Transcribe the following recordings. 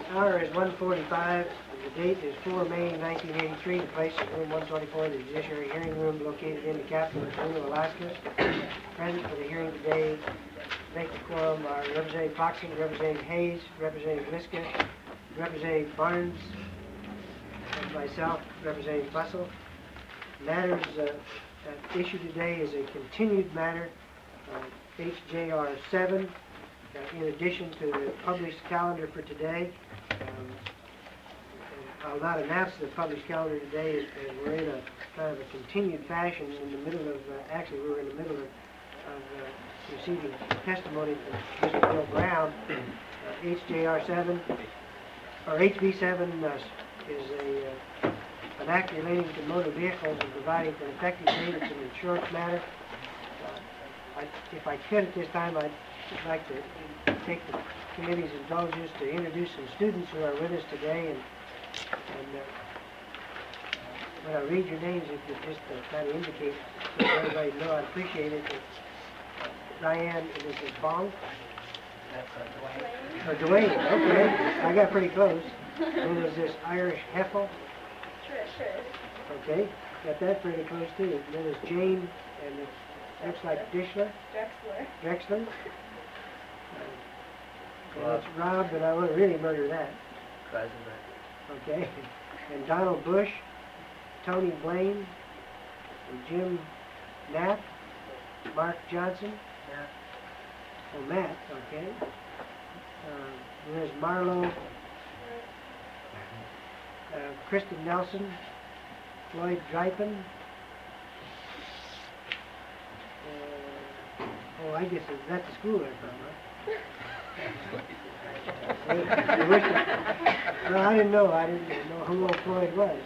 Hour is 1:45. The date is 4 May 1983. The place is room 124, the Judiciary Hearing Room located in the capital of Juneau, Alaska. Present for the hearing today, make the quorum are Representative Foxen, Representative Hayes, Representative Liska, Representative Barnes, and myself, Representative Fussell. Matters at issue today is a continued matter, HJR 7, in addition to the published calendar for today. I'll not announce the published calendar today as we're in a kind of a continued fashion in the middle of, actually we're in the middle of receiving testimony from Mr. Bill Brown. HJR 7, or HB 7 is an act relating to motor vehicles and providing for an effective date. It's an insurance matter. If I could at this time, I'd like to take the committee's indulgence to introduce some students who are with us today, and when I read your names, if you just kind of indicate so everybody know, I'd appreciate it. Diane, this is Bong. Dwayne. Or Dwayne, okay. I got pretty close. Then there's this Irish Heffel. Trish. Okay, got that pretty close too. Then there's Jane, and it looks like Dishler. Drexler. Well, that's Rob, but I wouldn't really murder that. Okay. And Donald Bush, Tony Blaine, and Jim Knapp, Mark Johnson. Matt. Oh, Matt, okay. There's Marlo, Kristen Nelson, Floyd Drypen. Oh, I guess that's the school they're from, huh? No, I didn't know. I didn't know who old Floyd was.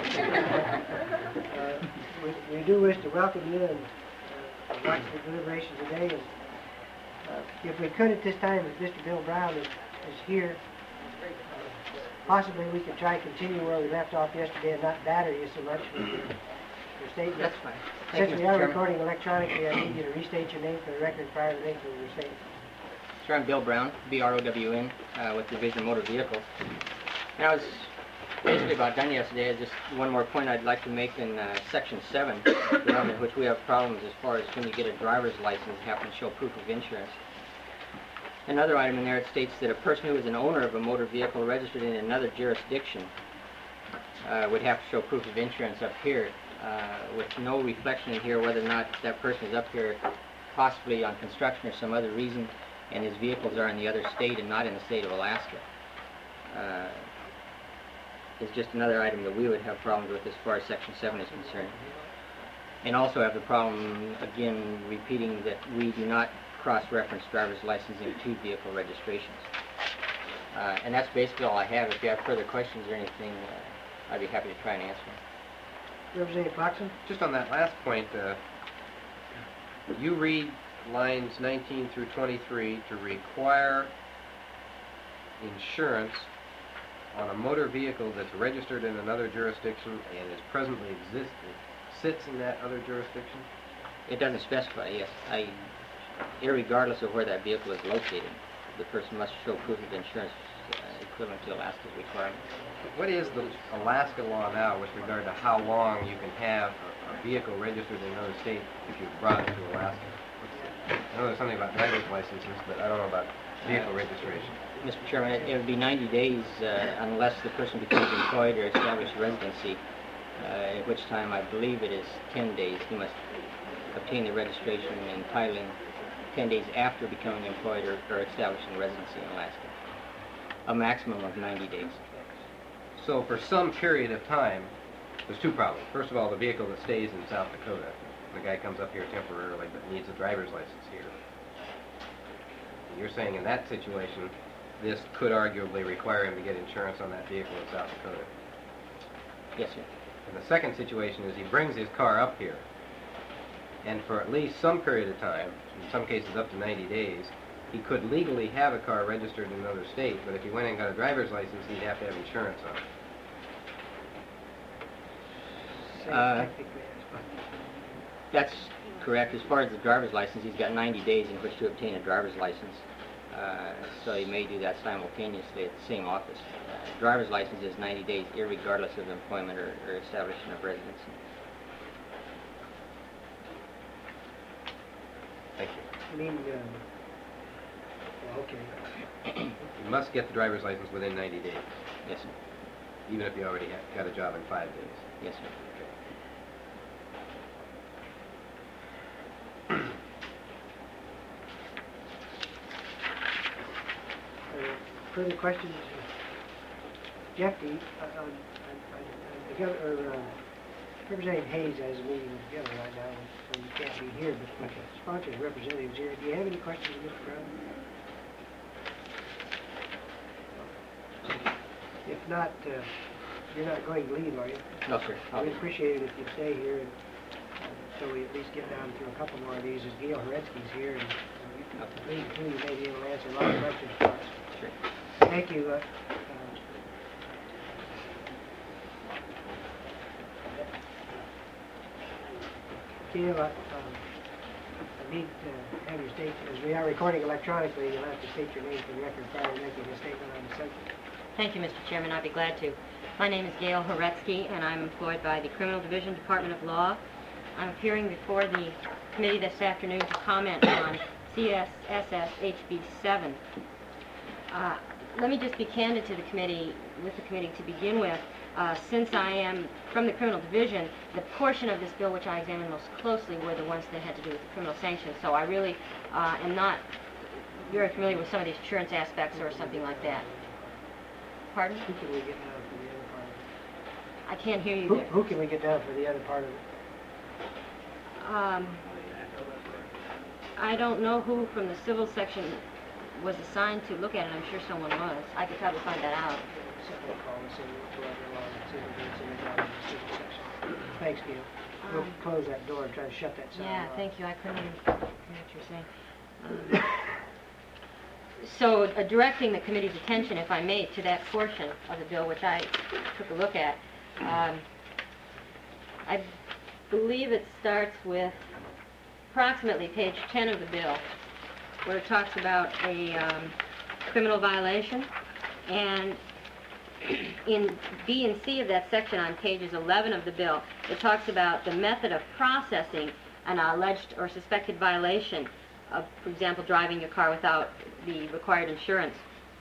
We do wish to welcome you and watch the deliberation today. And if we could at this time, if Mr. Bill Brown is here, possibly we could try to continue where we left off yesterday and not batter you so much with your statement. That's fine. Since we are recording electronically, I need you to restate your name for the record prior to making your statement. Sure, I'm Bill Brown, B-R-O-W-N, with Division Motor Vehicles. And I was basically about done yesterday. Just one more point I'd like to make in Section 7, the one in which we have problems as far as when you get a driver's license, have to show proof of insurance. Another item in there, it states that a person who is an owner of a motor vehicle registered in another jurisdiction would have to show proof of insurance up here, with no reflection in here whether or not that person is up here possibly on construction or some other reason, and his vehicles are in the other state and not in the state of Alaska. Is just another item that we would have problems with as far as Section 7 is concerned. And also have the problem, again, repeating that we do not cross-reference driver's license in two vehicle registrations. And that's basically all I have. If you have further questions or anything, I'd be happy to try and answer them. Representative Foxen? Just on that last point, you read lines 19 through 23 to require insurance on a motor vehicle that's registered in another jurisdiction and is presently sits in that other jurisdiction? It doesn't specify, yes. Irregardless of where that vehicle is located, the person must show proof of insurance equivalent to Alaska's requirement. What is the Alaska law now with regard to how long you can have a vehicle registered in another state if you've brought it to Alaska? I know there's something about driver's licenses, but I don't know about vehicle registration. Mr. Chairman, it would be 90 days unless the person becomes employed or established residency, at which time I believe it is 10 days. He must obtain the registration and titling 10 days after becoming employed or establishing residency in Alaska. A maximum of 90 days. So for some period of time, there's two problems. First of all, the vehicle that stays in South Dakota. The guy comes up here temporarily but needs a driver's license here. You're saying in that situation, this could arguably require him to get insurance on that vehicle in South Dakota. Yes, sir. And the second situation is he brings his car up here, and for at least some period of time, in some cases up to 90 days, he could legally have a car registered in another state, but if he went and got a driver's license, he'd have to have insurance on it. That's correct. As far as the driver's license, he's got 90 days in which to obtain a driver's license. So you may do that simultaneously at the same office. Driver's license is 90 days irregardless of employment or establishment of residency. Thank you. I mean, okay. You must get the driver's license within 90 days, Yes, sir. even if you already got a job in 5 days. Yes, sir. Further questions? Jeff, Representative Hayes has a meeting with the governor right now, so you can't be here, but the sponsors representatives here. Do you have any questions, Mr. Brown? If not, you're not going to leave, are you? No, sir. I'll We'd be- appreciate it if you'd stay here, and, so we at least get down through a couple more of these, as Gail Horetsky's here, and please, may be able to answer a lot of questions for us. Sure. Thank you. Gail, I need to have your state, as we are recording electronically, you'll have to state your name for the record prior to making a statement on the subject. Thank you, Mr. Chairman. I'd be glad to. My name is Gail Horetsky, and I'm employed by the Criminal Division Department of Law. I'm appearing before the committee this afternoon to comment on CSSS HB 7. Let me just be candid to the committee, to begin with. Since I am from the Criminal Division, the portion of this bill which I examined most closely were the ones that had to do with the criminal sanctions. So I really am not very familiar with some of the insurance aspects or something like that. Pardon? Who can we get down for the other part of I can't hear you it? there. Who can we get down for the other part of it? I don't know who from the civil section was assigned to look at it. I'm sure someone was. I could probably find that out. Simply call us and we'll go along and see if there's any down in the civil section. Thanks, Gail. We'll close that door and try to shut that sound Yeah, off. thank you. I couldn't even hear what you were saying. So, directing the committee's attention, if I may, to that portion of the bill which I took a look at. I believe it starts with approximately page 10 of the bill, where it talks about a criminal violation, and in B and C of that section on pages 11 of the bill, it talks about the method of processing an alleged or suspected violation of, for example, driving your car without the required insurance.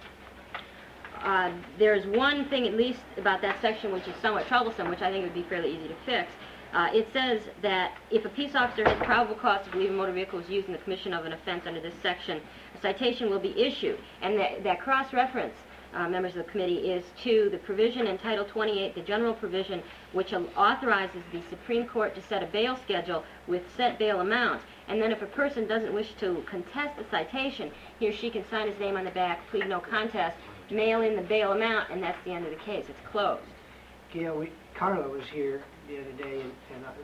There's one thing at least about that section which is somewhat troublesome, which I think would be fairly easy to fix. It says that if a peace officer has probable cause to believe a motor vehicle was used in the commission of an offense under this section, a citation will be issued. And that cross-reference, members of the committee, is to the provision in Title 28, the general provision, which authorizes the Supreme Court to set a bail schedule with set bail amounts. And then if a person doesn't wish to contest the citation, he or she can sign his name on the back, plead no contest, mail in the bail amount, and that's the end of the case. It's closed. Gail, Carla was here the other day, and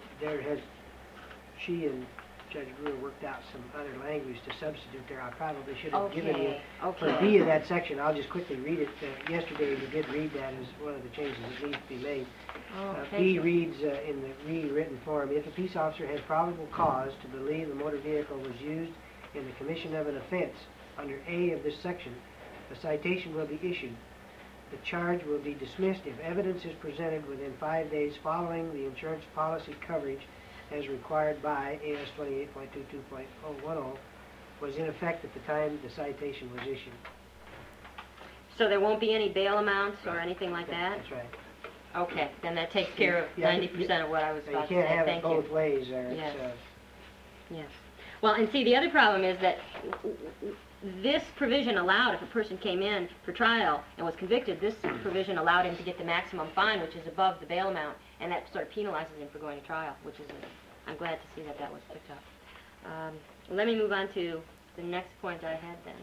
she and Judge Brewer worked out some other language to substitute there. I probably should have given you. For B of that section, I'll just quickly read it. Yesterday we did read that as one of the changes that needs to be made. B reads in the rewritten form, if a peace officer has probable cause to believe the motor vehicle was used in the commission of an offense under A of this section, a citation will be issued. The charge will be dismissed if evidence is presented within 5 days following the insurance policy coverage as required by AS 28.22.010 was in effect at the time the citation was issued. So there won't be any bail amounts or anything like that? That's right. Okay, then that takes care of 90% of what I was You about to can't say. have it Thank you. both ways there. Yes. It's, Yes. Well, and see, the other problem is that this provision allowed, if a person came in for trial and was convicted, this provision allowed him to get the maximum fine, which is above the bail amount, and that sort of penalizes him for going to trial, which is, I'm glad to see that that was picked up. Let me move on to the next point I had then.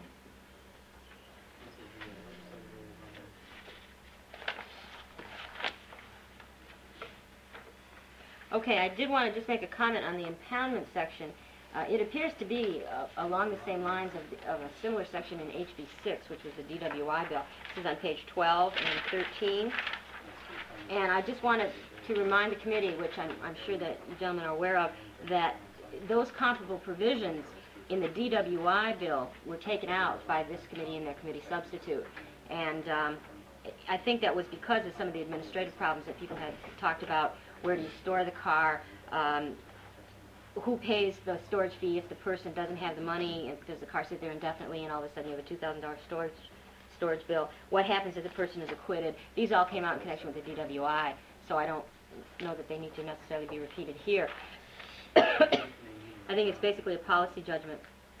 Okay, I did want to just make a comment on the impoundment section. It appears to be along the same lines of a similar section in HB 6, which was the DWI bill. This is on page 12 and 13. And I just wanted to remind the committee, which I'm sure that you gentlemen are aware of, that those comparable provisions in the DWI bill were taken out by this committee and their committee substitute. And I think that was because of some of the administrative problems that people had talked about. Where do you store the car? Who pays the storage fee if the person doesn't have the money? And does the car sit there indefinitely and all of a sudden you have a $2,000 storage bill? What happens if the person is acquitted? These all came out in connection with the DWI, so I don't know that they need to necessarily be repeated here. I think it's basically a policy judgment.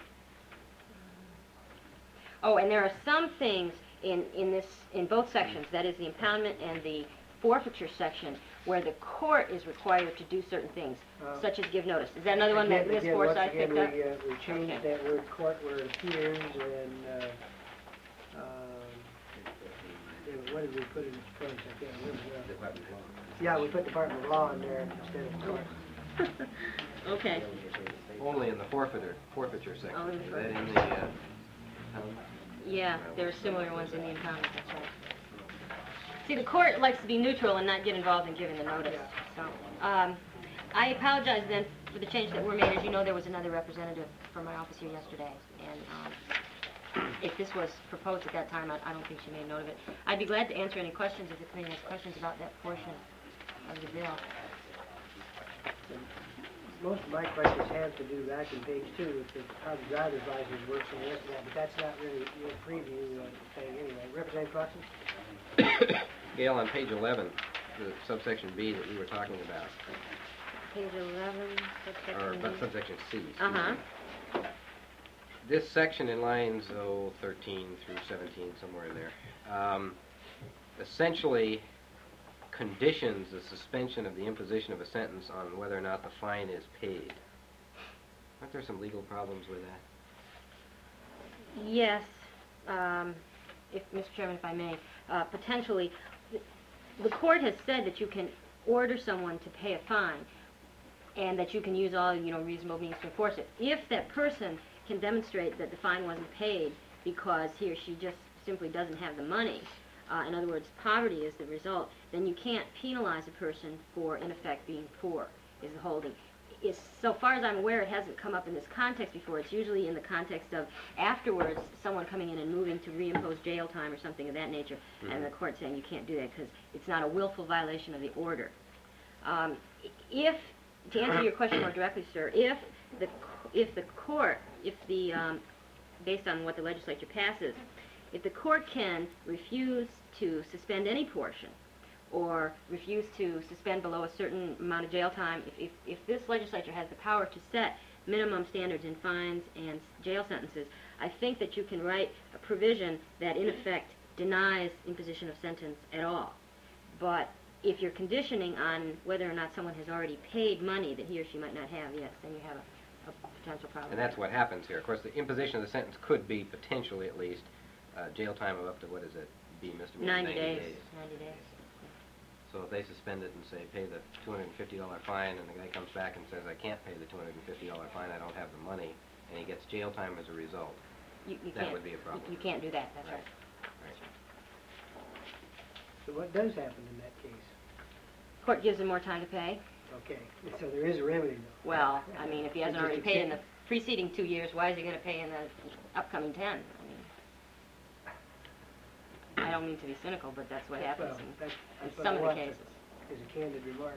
Oh, and there are some things in both sections, that is the impoundment and the forfeiture section, where the court is required to do certain things, such as give notice. Is that another one that Ms. Forsythe picked up? We changed that word court where it appears, and what did we put in its place? I can't remember. Department of Law. Yeah, we put Department of Law in there instead of court. Okay. Only in the forfeiture section. Only in the Is that in forfeiture. the, Yeah, there are similar ones in the impoundment, that's right. See, the court likes to be neutral and not get involved in giving the notice. So, I apologize then for the change that were made. As you know, there was another representative from my office here yesterday, and if this was proposed at that time, I don't think she made note of it. I'd be glad to answer any questions if the committee has questions about that portion of the bill. Most of my questions have to do back in page 2 with how the driver's license works and the rest of that, but that's not really your preview thing anyway. Representative Clarkson? Gail, on page 11, the subsection B that we were talking about, Page 11, or subsection B. subsection C. excuse Uh-huh. me. This section in lines 13 through 17, somewhere in there, essentially conditions the suspension of the imposition of a sentence on whether or not the fine is paid. Aren't there some legal problems with that? Yes, if, Mr. Chairman, if I may, potentially, the court has said that you can order someone to pay a fine and that you can use all, reasonable means to enforce it. If that person can demonstrate that the fine wasn't paid because he or she just simply doesn't have the money, in other words, poverty is the result, then you can't penalize a person for, in effect, being poor, is the holding. So far as I'm aware, it hasn't come up in this context before. It's usually in the context of afterwards someone coming in and moving to reimpose jail time or something of that nature, and the court saying you can't do that because it's not a willful violation of the order. To answer your question more directly, sir, if the court, based on what the legislature passes, if the court can refuse to suspend any portion or refuse to suspend below a certain amount of jail time, if this legislature has the power to set minimum standards in fines and jail sentences, I think that you can write a provision that in effect denies imposition of sentence at all. But if you're conditioning on whether or not someone has already paid money that he or she might not have, yes, then you have a potential problem. And that's what happens here. Of course, the imposition of the sentence could be potentially, at least, jail time of up to, what is it, B, Mr. 90 days. 90 days. So if they suspend it and say, pay the $250 fine, and the guy comes back and says, I can't pay the $250 fine, I don't have the money, and he gets jail time as a result, You that can't, would be a problem. You can't do that, that's right. Right. So what does happen in that case? Court gives him more time to pay. Okay, so there is a remedy though. Well, I mean, if he hasn't Just already paid in the accept- preceding 2 years, why is he going to pay in the upcoming 10? I mean, I don't mean to be cynical, but that's what happens Well, in that's what some I of the want, cases. is a candid remark.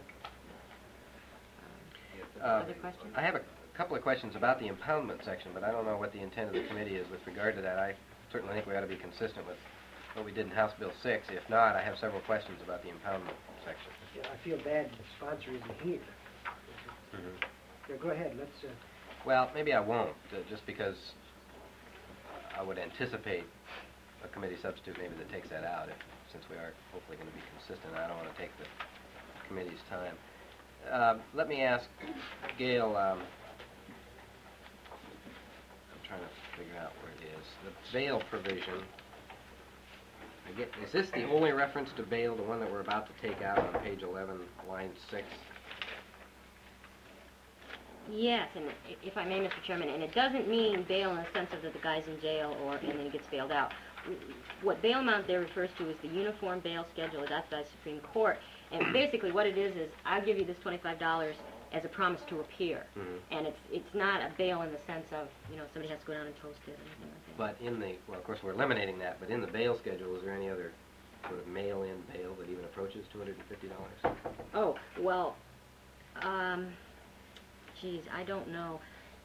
Other questions? I have a couple of questions about the impoundment section, but I don't know what the intent of the committee is with regard to that. I certainly think we ought to be consistent with what we did in House Bill 6. If not, I have several questions about the impoundment section. Yeah, I feel bad the sponsor isn't here. Yeah, go ahead, let's, Well, maybe I won't, just because I would anticipate a committee substitute maybe that takes that out, since we are hopefully going to be consistent. I don't want to take the committee's time. Let me ask Gail, I'm trying to figure out where it is. The bail provision, is this the only reference to bail, the one that we're about to take out on page 11, line 6? Yes, and if I may, Mr. Chairman, and it doesn't mean bail in the sense of that the guy's in jail and then he gets bailed out. What bail amount there refers to is the uniform bail schedule adopted by the Supreme Court. And basically what it is I'll give you this $25 as a promise to appear. Mhm. And it's not a bail in the sense of, you know, somebody has to go down and toast it or anything like that. But in the, well, of course, we're eliminating that, but in the bail schedule, is there any other sort of mail-in bail that even approaches $250? Oh, well, geez, I don't know.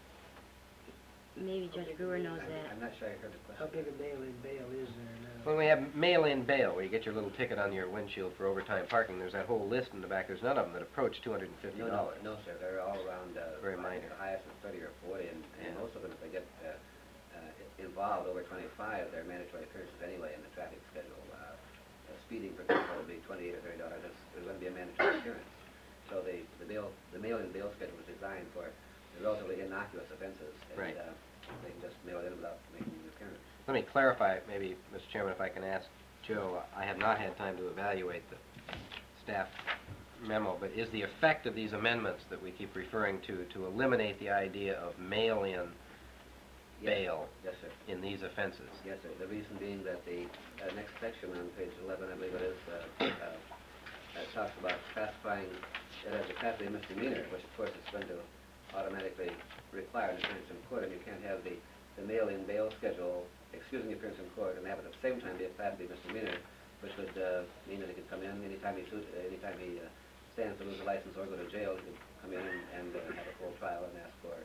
Maybe Judge Brewer knows that. I'm not sure I heard the How question. big a mail-in bail is there now? When we have mail-in bail, where you get your little ticket on your windshield for overtime parking, there's that whole list in the back. There's none of them that approach $250. No, sir. They're all around. Very I think minor. The highest is 30 or 40, and Yeah. most of them, if they get involved over 25, they're mandatory appearances anyway in the traffic schedule. Speeding, for example, would be $28 or $30. There's going to be a mandatory appearance. So the mail-in bail schedule was designed for the relatively innocuous offenses, and Right. They can just mail it in without making an appearance. Let me clarify, maybe, Mr. Chairman, if I can ask Joe. I have not had time to evaluate the staff memo, but is the effect of these amendments that we keep referring to eliminate the idea of mail-in bail Yes, sir. in these offenses? Yes, sir. The reason being that the next section on page 11, I believe it is, talks about classifying it as a Class A misdemeanor, which of course is going to automatically require an appearance in court, and you can't have the mail-in bail schedule excusing the appearance in court and have it at the same time be a Class B misdemeanor, which would mean that he could come in anytime he stands to lose a license or go to jail. He could come in and have a full trial and ask for.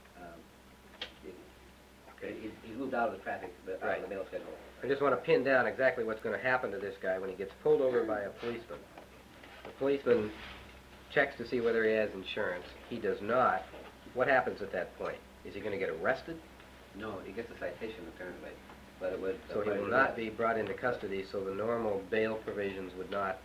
He's moved out of the traffic, out of the bail schedule. I just want to pin down exactly what's going to happen to this guy when he gets pulled over by a policeman. The policeman checks to see whether he has insurance. He does not. What happens at that point? Is he going to get arrested? No, he gets a citation apparently, but it would. So he will not be brought into custody, so the normal bail provisions would not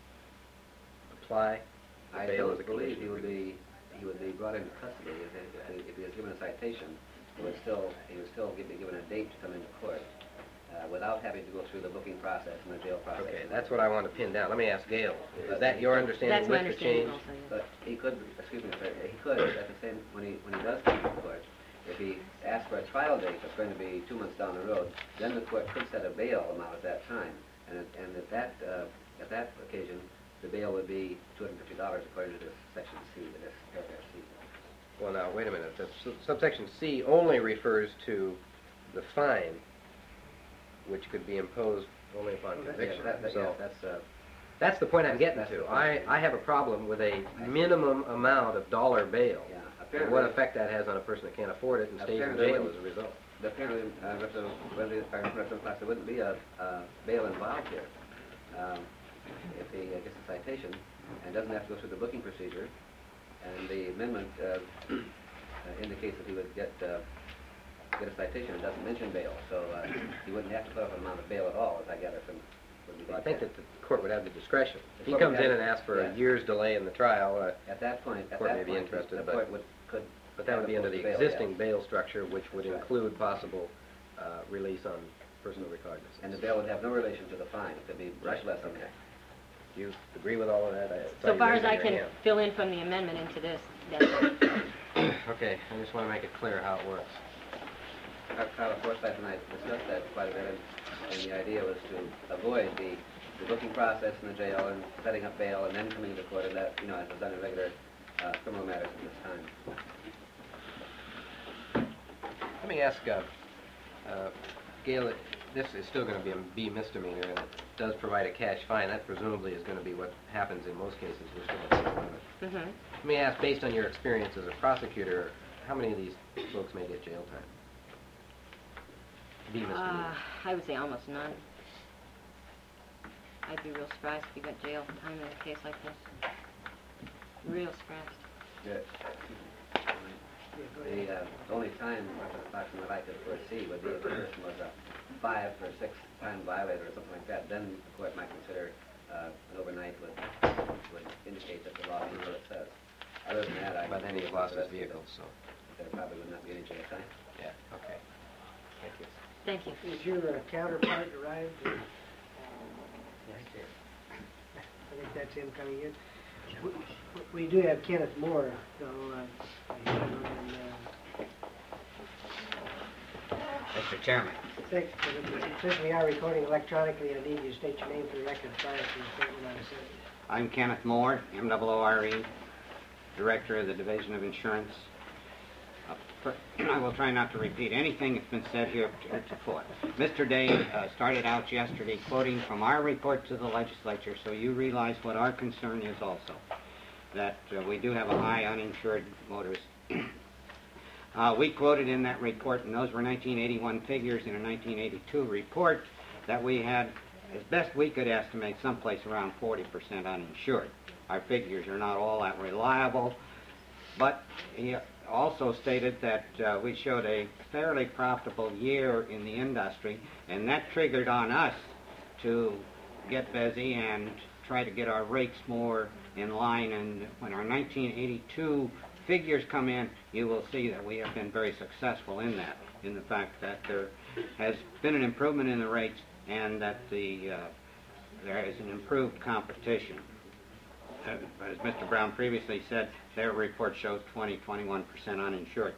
apply? I Bail don't is a believe condition. he would be brought into custody if he was given a citation. He would still be given a date to come into court without having to go through the booking process and the jail process. Okay, that's what I want to pin down. Let me ask Gail. Is that your understanding That's my with the understanding change? also, yes. But he could, excuse me, sir, he could at the same when he does come to court. If he asks for a trial date that's going to be 2 months down the road, then the court could set a bail amount at that time, and at that occasion, the bail would be $250 according to this section C, this paragraph C. Well, now, wait a minute. The subsection C only refers to the fine, which could be imposed only upon conviction. So that's the point I'm getting that's to. the point. I have a problem with a minimum amount of dollar bail. Yeah, And apparently. what effect that has on a person that can't afford it and stays in Apparently jail when- as a result. Apparently, there wouldn't be a bail involved here. If he gets a citation and doesn't have to go through the booking procedure, and the amendment indicates that he would get a citation, it doesn't mention bail, so he wouldn't have to put up an amount of bail at all, as I gather from what we Well, I think that the court would have the discretion. If he comes in and asks for yeah. a year's delay in the trial, At that point, the court may be interested, the but- court could. but that would be under the bail, existing yeah. bail structure, which would That's right. include possible release on personal recognizance. And the bail would have no relation to the fine. It could be much Right, less than okay. that. Do you agree with all of that? So far as I can fill in from the amendment into this, that's it. Okay, I just want to make it clear how it works. Carla Forsythe and I discussed that quite a bit, and the idea was to avoid the booking process in the jail and setting up bail and then coming to court, and that, as is done in regular criminal matters at this time. Let me ask, Gail, this is still going to be a B misdemeanor, and it does provide a cash fine. That presumably is going to be what happens in most cases. Mm-hmm. Let me ask, based on your experience as a prosecutor, how many of these folks may get jail time? B misdemeanor. I would say almost none. I'd be real surprised if you got jail time in a case like this. Real surprised. The only time approximately I could foresee would be if the person was a 5 or 6 time violator or something like that. Then the court might consider an overnight would indicate that the law means what it says. Other than that, But then he lost his vehicle, so, there probably would not be any jail time. yeah, okay. Thank you. Thank you. Is your counterpart arrived? I think that's him coming in. We do have Kenneth Moore, though. Mr. Chairman, Since we are recording electronically, I need you to state your name for the record prior to the statement on the sentence. I'm Kenneth Moore, M-O-O-R-E. Director of the Division of Insurance. I will try not to repeat anything that's been said here heretofore. Mr. Day started out yesterday quoting from our report to the legislature, so you realize what our concern is also, that we do have a high uninsured motorist. We quoted in that report, and those were 1981 figures in a 1982 report, that we had, as best we could estimate, someplace around 40% uninsured. Our figures are not all that reliable, but he also stated that we showed a fairly profitable year in the industry, and that triggered on us to get busy and try to get our rates more in line. And when our 1982 figures come in, you will see that we have been very successful in that, in the fact that there has been an improvement in the rates and that there is an improved competition. As Mr. Brown previously said, their report shows 21% uninsured.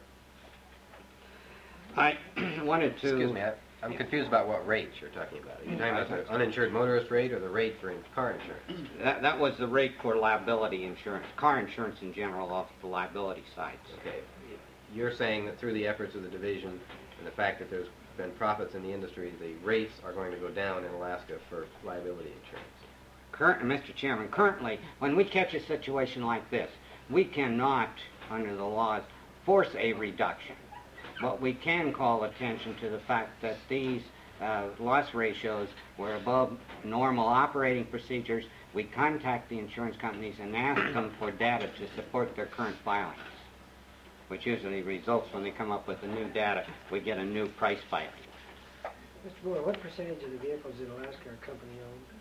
I wanted to... Excuse me, I'm confused about what rates you're talking about. Are you talking about the uninsured motorist rate or the rate for car insurance? That was the rate for liability insurance, car insurance in general, off the liability side. Okay. You're saying that through the efforts of the division and the fact that there's been profits in the industry, the rates are going to go down in Alaska for liability insurance. Mr. Chairman, currently, when we catch a situation like this, we cannot, under the laws, force a reduction. But we can call attention to the fact that these loss ratios were above normal operating procedures. We contact the insurance companies and ask them for data to support their current filings, which usually results when they come up with the new data, we get a new price filing. Mr. Moore, what percentage of the vehicles in Alaska are company-owned?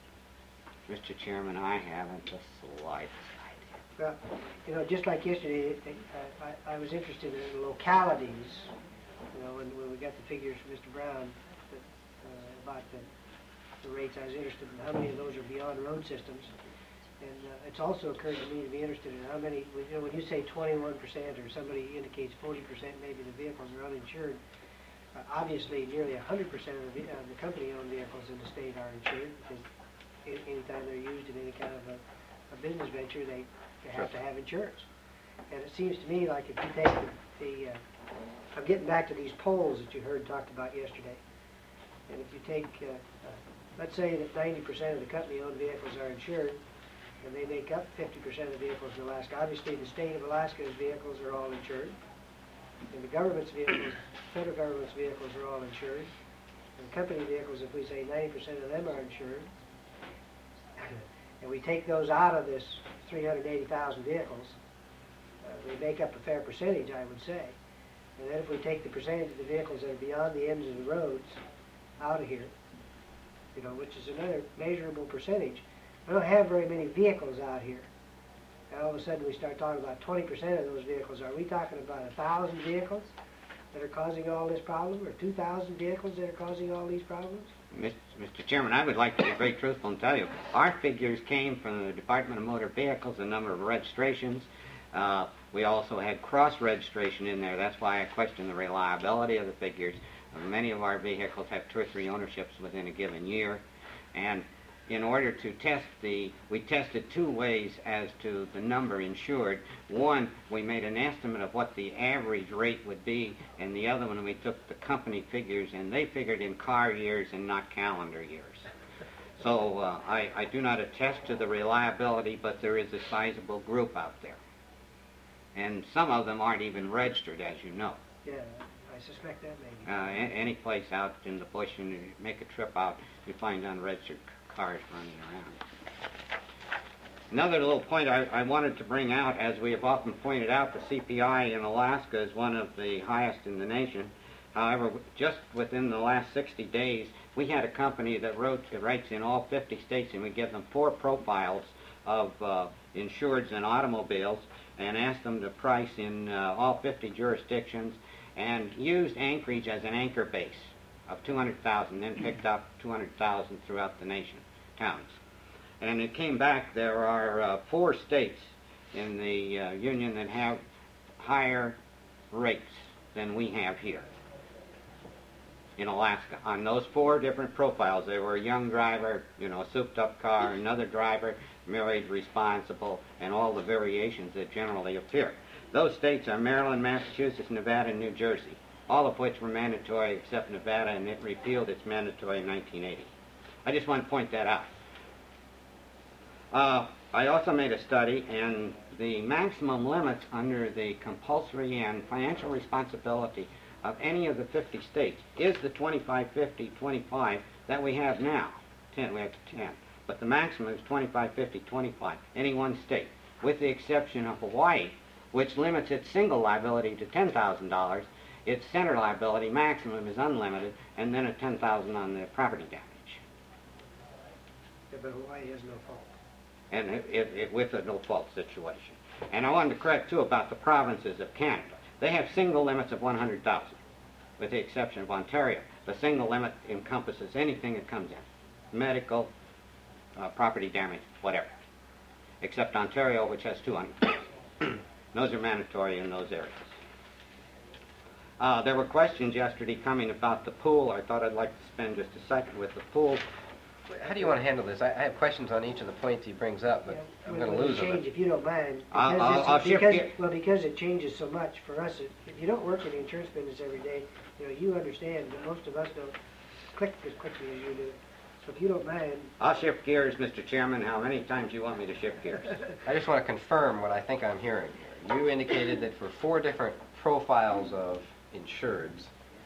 Mr. Chairman, I haven't the slightest idea. Well, you know, just like yesterday, I was interested in localities, you know, when we got the figures from Mr. Brown about the rates. I was interested in how many of those are beyond road systems. And it's also occurred to me to be interested in how many, you know, when you say 21% or somebody indicates 40% maybe the vehicles are uninsured, obviously nearly 100% of the company-owned vehicles in the state are insured, because anytime they're used in any kind of a business venture, they have to have insurance. And it seems to me like if you take I'm getting back to these polls that you heard talked about yesterday, and if you take, let's say that 90% of the company-owned vehicles are insured, and they make up 50% of the vehicles in Alaska. Obviously, the state of Alaska's vehicles are all insured, and the government's vehicles, federal government's vehicles are all insured, and company vehicles, if we say 90% of them are insured, and we take those out of this 380,000 vehicles, they make up a fair percentage, I would say. And then if we take the percentage of the vehicles that are beyond the ends of the roads out of here, you know, which is another measurable percentage, we don't have very many vehicles out here. And all of a sudden we start talking about 20% of those vehicles. Are we talking about 1,000 vehicles that are causing all this problem, or 2,000 vehicles that are causing all these problems? Mr. Chairman, I would like to be very truthful and tell you, our figures came from the Department of Motor Vehicles, the number of registrations. We also had cross-registration in there. That's why I question the reliability of the figures. Many of our vehicles have 2 or 3 ownerships within a given year. And in order to test we tested 2 ways as to the number insured. One, we made an estimate of what the average rate would be, and the other one, we took the company figures, and they figured in car years and not calendar years. So I do not attest to the reliability, but there is a sizable group out there. And some of them aren't even registered, as you know. Yeah, I suspect that maybe. Any place out in the bush, and you make a trip out, you find unregistered cars running around. Another little point I wanted to bring out, as we have often pointed out, the CPI in Alaska is one of the highest in the nation. However, just within the last 60 days, we had a company that writes in all 50 states, and we give them 4 profiles of insureds and automobiles, and asked them to price in all 50 jurisdictions, and used Anchorage as an anchor base of 200,000, then picked up 200,000 throughout the nation, towns. And it came back, there are 4 states in the Union that have higher rates than we have here. in Alaska. On those 4 different profiles, they were a young driver, a souped-up car, another driver, married, responsible, and all the variations that generally appear. Those states are Maryland, Massachusetts, Nevada, and New Jersey, all of which were mandatory except Nevada, and it repealed its mandatory in 1980. I just want to point that out. I also made a study, and the maximum limits under the compulsory and financial responsibility of any of the 50 states is the 25, 50, 25 that we have now. 10, we have 10. But the maximum is 25, 50, 25, any one state, with the exception of Hawaii, which limits its single liability to $10,000. Its center liability maximum is unlimited, and then a $10,000 on the property damage. Yeah, but Hawaii has no fault. And it with a no-fault situation. And I wanted to correct, too, about the provinces of Canada. They have single limits of 100,000, with the exception of Ontario. The single limit encompasses anything that comes in, medical, property damage, whatever, except Ontario, which has 200,000. Those are mandatory in those areas. There were questions yesterday coming about the pool. I thought I'd like to spend just a second with the pool. How do you want to handle this? I have questions on each of the points he brings up, but I'm going to lose them. Change, if you don't mind. I'll shift gear. Well, because it changes so much for us. If you don't work in the insurance business every day, you understand that most of us don't click as quickly as you do. So if you don't mind. I'll shift gears, Mr. Chairman. How many times do you want me to shift gears? I just want to confirm what I think I'm hearing here. You indicated that for 4 different profiles of insureds,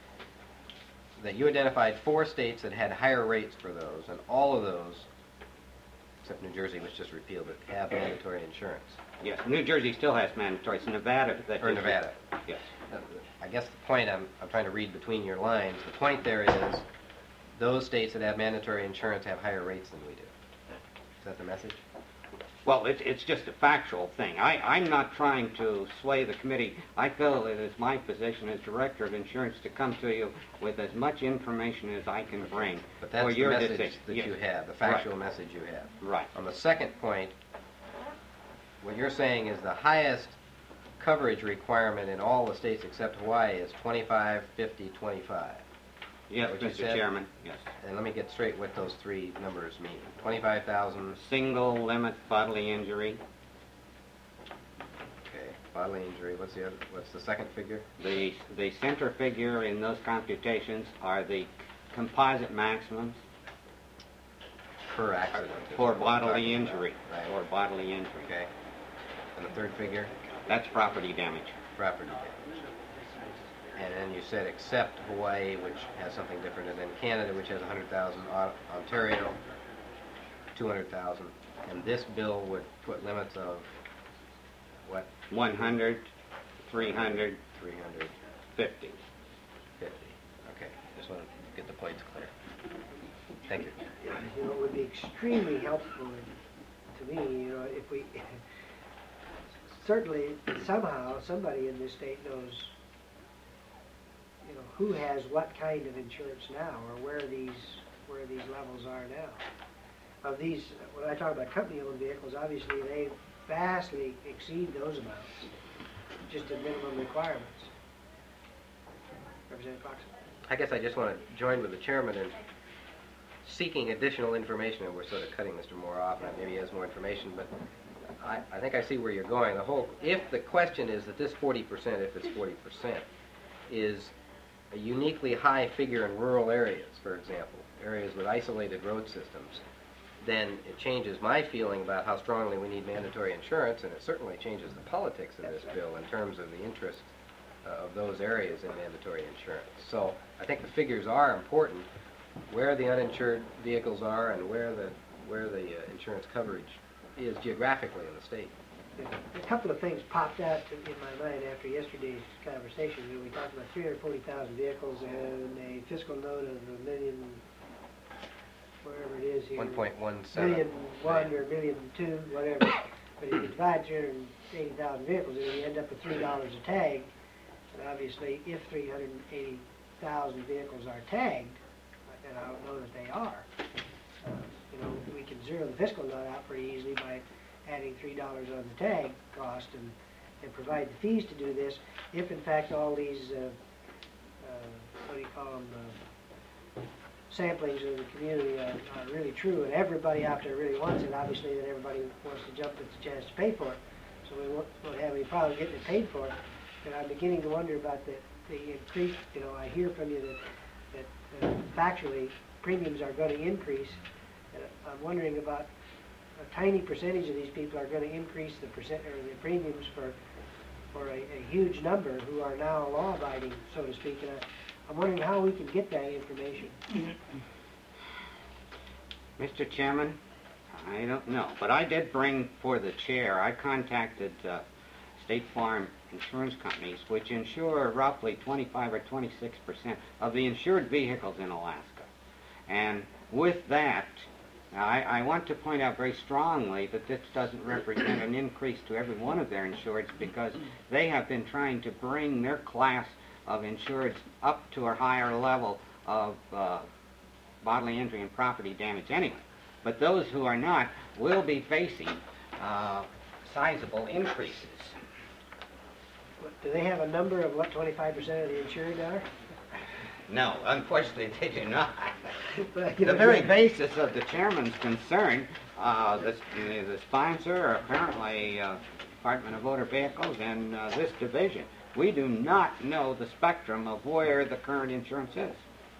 that you identified 4 states that had higher rates for those, and all of those, except New Jersey, which just repealed it, have mandatory insurance. Yes, New Jersey still has mandatory. It's Nevada that Or Nevada. Yes. I guess the point I'm trying to read between your lines, the point there is those states that have mandatory insurance have higher rates than we do. Is that the message? Well, it's just a factual thing. I'm not trying to sway the committee. I feel it is my position as Director of Insurance to come to you with as much information as I can bring But that's for the your message decision. that Yes. you have, the factual message you have. Right. On the second point, what you're saying is the highest coverage requirement in all the states except Hawaii is 25, 50, 25. Yes, What you Mr. said? Chairman. Yes. And let me get straight what those 3 numbers mean. 25,000, Single limit bodily injury. okay, bodily injury, what's the second figure? The center figure in those computations are the composite maximums Per accident. is for what we're bodily talking about. injury. Right. For bodily injury. Okay. And the third figure? That's property damage. Property damage. And then you said except Hawaii, which has something different, and then Canada, which has 100,000, Ontario, 200,000. And this bill would put limits of what? 100, 300, 300, 50. 50. Okay. Just want to get the points clear. Thank you. It would be extremely helpful to me, if we, certainly, somehow, somebody in this state knows, who has what kind of insurance now, or where these levels are now. Of these, when I talk about company-owned vehicles, obviously they vastly exceed those amounts, just at minimum requirements. Representative Fox? I guess I just want to join with the chairman in seeking additional information, and we're sort of cutting Mr. Moore off, and maybe he has more information, but I think I see where you're going. If the question is that this 40%, if it's 40%, is a uniquely high figure in rural areas, for example, areas with isolated road systems, then it changes my feeling about how strongly we need mandatory insurance, and it certainly changes the politics of this bill in terms of the interest of those areas in mandatory insurance. So I think the figures are important, where the uninsured vehicles are and where the insurance coverage is geographically in the state. A couple of things popped out in my mind after yesterday's conversation. We talked about 340,000 vehicles and a fiscal note of $1 million, wherever it is here. 1.17. $1,000,000 or $1,200,000, whatever. But if you divide 380,000 vehicles, you end up with $3 a tag. And obviously, if 380,000 vehicles are tagged, and I don't know that they are, we can zero the fiscal note out pretty easily by adding $3 on the tag cost and provide the fees to do this. If in fact all these, what do you call them, samplings of the community are really true, and everybody out there really wants it. Obviously, then everybody wants to jump at the chance to pay for it, so we won't have any problem getting it paid for. And I'm beginning to wonder about the increase. I hear from you that factually premiums are going to increase. And I'm wondering about a tiny percentage of these people are going to increase the premiums for a huge number who are now law-abiding, so to speak. And I'm wondering how we can get that information. Mr. Chairman, I don't know, but I did bring for the chair, I contacted State Farm insurance companies, which insure roughly 25 or 26% of the insured vehicles in Alaska. And with that, I want to point out very strongly that this doesn't represent an increase to every one of their insureds, because they have been trying to bring their class of insureds up to a higher level of bodily injury and property damage anyway. But those who are not will be facing sizable increases. Do they have a number of what 25% of the insured are? No, unfortunately they do not. But, The very basis of the chairman's concern, the sponsor, apparently Department of Motor Vehicles and this division, we do not know the spectrum of where the current insurance is.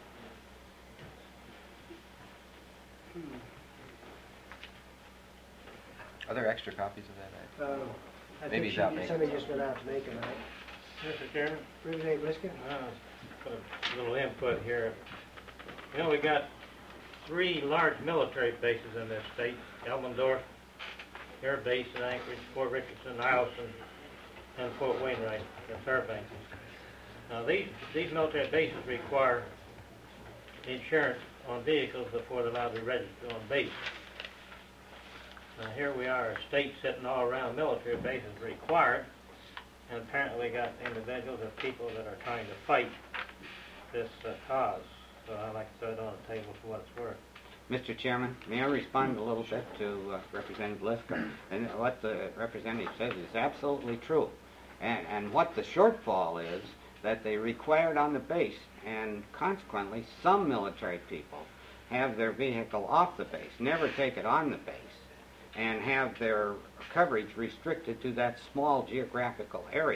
Are there extra copies of that? I Maybe think without making somebody it. just went out to make them, right? Mr. Chairman, Representative Bliska? put a little input here. We got 3 large military bases in this state: Elmendorf Air Base in Anchorage, Fort Richardson, Eielson, and Fort Wainwright in Fairbanks. Now, these military bases require insurance on vehicles before they're allowed to be registered on base. Now, here we are, a state sitting all around military bases required, and apparently we got individuals or people that are trying to fight this cause. So I'd like to throw it on the table for what it's worth. Mr. Chairman, may I respond a little bit to Representative Bliska? And what the representative says is absolutely true. And what the shortfall is that they require it on the base, and consequently some military people have their vehicle off the base, never take it on the base, and have their coverage restricted to that small geographical area.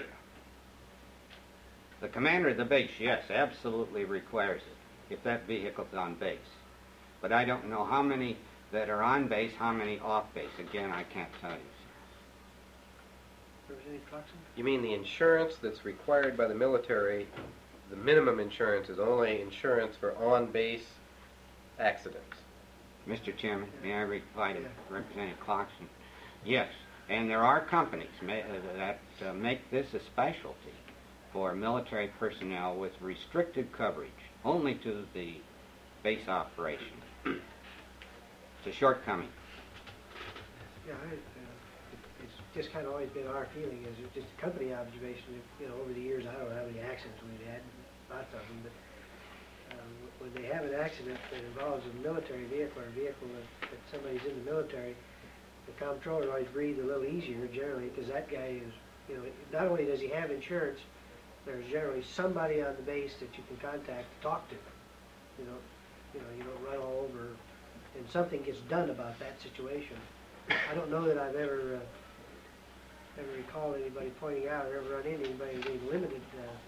The commander of the base, yes, absolutely requires it if that vehicle's on base. But I don't know how many that are on base, how many off base. Again, I can't tell you. Representative Clarkson? You mean the insurance that's required by the military, the minimum insurance is only insurance for on-base accidents? Mr. Chairman, may I reply to Representative Clarkson? Yes, and there are companies that make this a specialty for military personnel with restricted coverage only to the base operation. It's a shortcoming. Yeah, it's just kind of always been our feeling, is just a company observation. Over the years, I don't know how many accidents we've had, lots of them, but when they have an accident that involves a military vehicle or a vehicle that somebody's in the military, the comptroller always breathes a little easier generally, because that guy is, not only does he have insurance, there's generally somebody on the base that you can contact to talk to. You don't run all over, and something gets done about that situation. I don't know that I've ever recalled anybody pointing out or ever run into anybody being limited.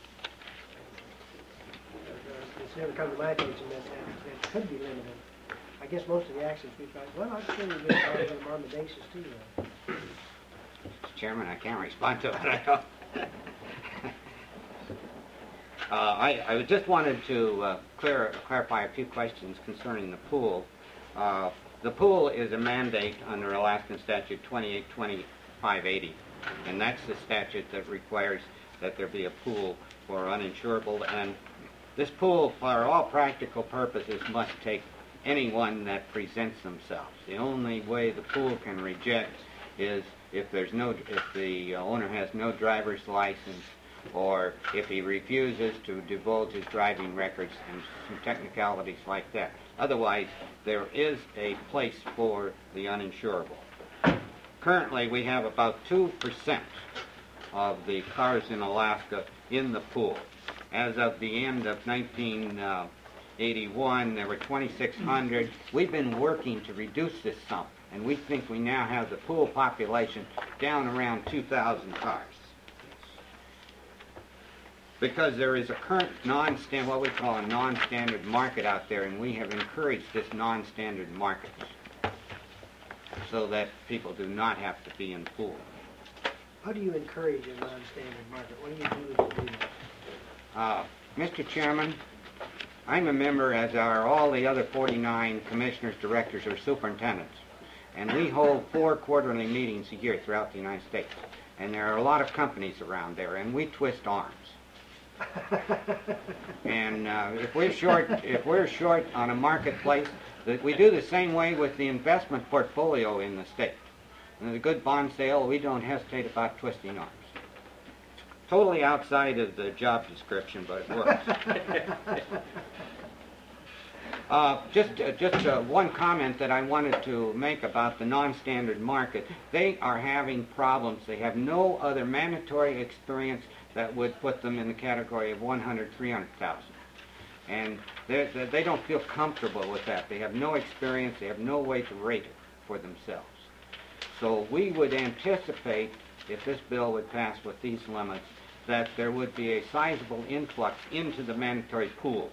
It's never come to my attention that could be limited. I guess most of the accidents we find, well, I'm sure we've been calling them on the basis too. Mr. Chairman, I can't respond to it. I don't. I just wanted to clarify a few questions concerning the pool. The pool is a mandate under Alaskan Statute 282580, and that's the statute that requires that there be a pool for uninsurable, and this pool, for all practical purposes, must take anyone that presents themselves. The only way the pool can reject is if the owner has no driver's license, or if he refuses to divulge his driving records and some technicalities like that. Otherwise, there is a place for the uninsurable. Currently, we have about 2% of the cars in Alaska in the pool. As of the end of 1981, there were 2,600. We've been working to reduce this some, and we think we now have the pool population down around 2,000 cars. Because there is a current what we call a non-standard market out there, and we have encouraged this non-standard market so that people do not have to be in the pool. How do you encourage a non-standard market? What do you do to do that? Mr. Chairman, I'm a member, as are all the other 49 commissioners, directors, or superintendents, and we hold 4 quarterly meetings a year throughout the United States. And there are a lot of companies around there, and we twist arms. And if we're short on a marketplace, we do the same way with the investment portfolio in the state. And a good bond sale, we don't hesitate about twisting arms. Totally outside of the job description, but it works. Just one comment that I wanted to make about the non-standard market. They are having problems. They have no other mandatory experience that would put them in the category of 100, 300,000. And they don't feel comfortable with that. They have no experience. They have no way to rate it for themselves. So we would anticipate, if this bill would pass with these limits, that there would be a sizable influx into the mandatory pool.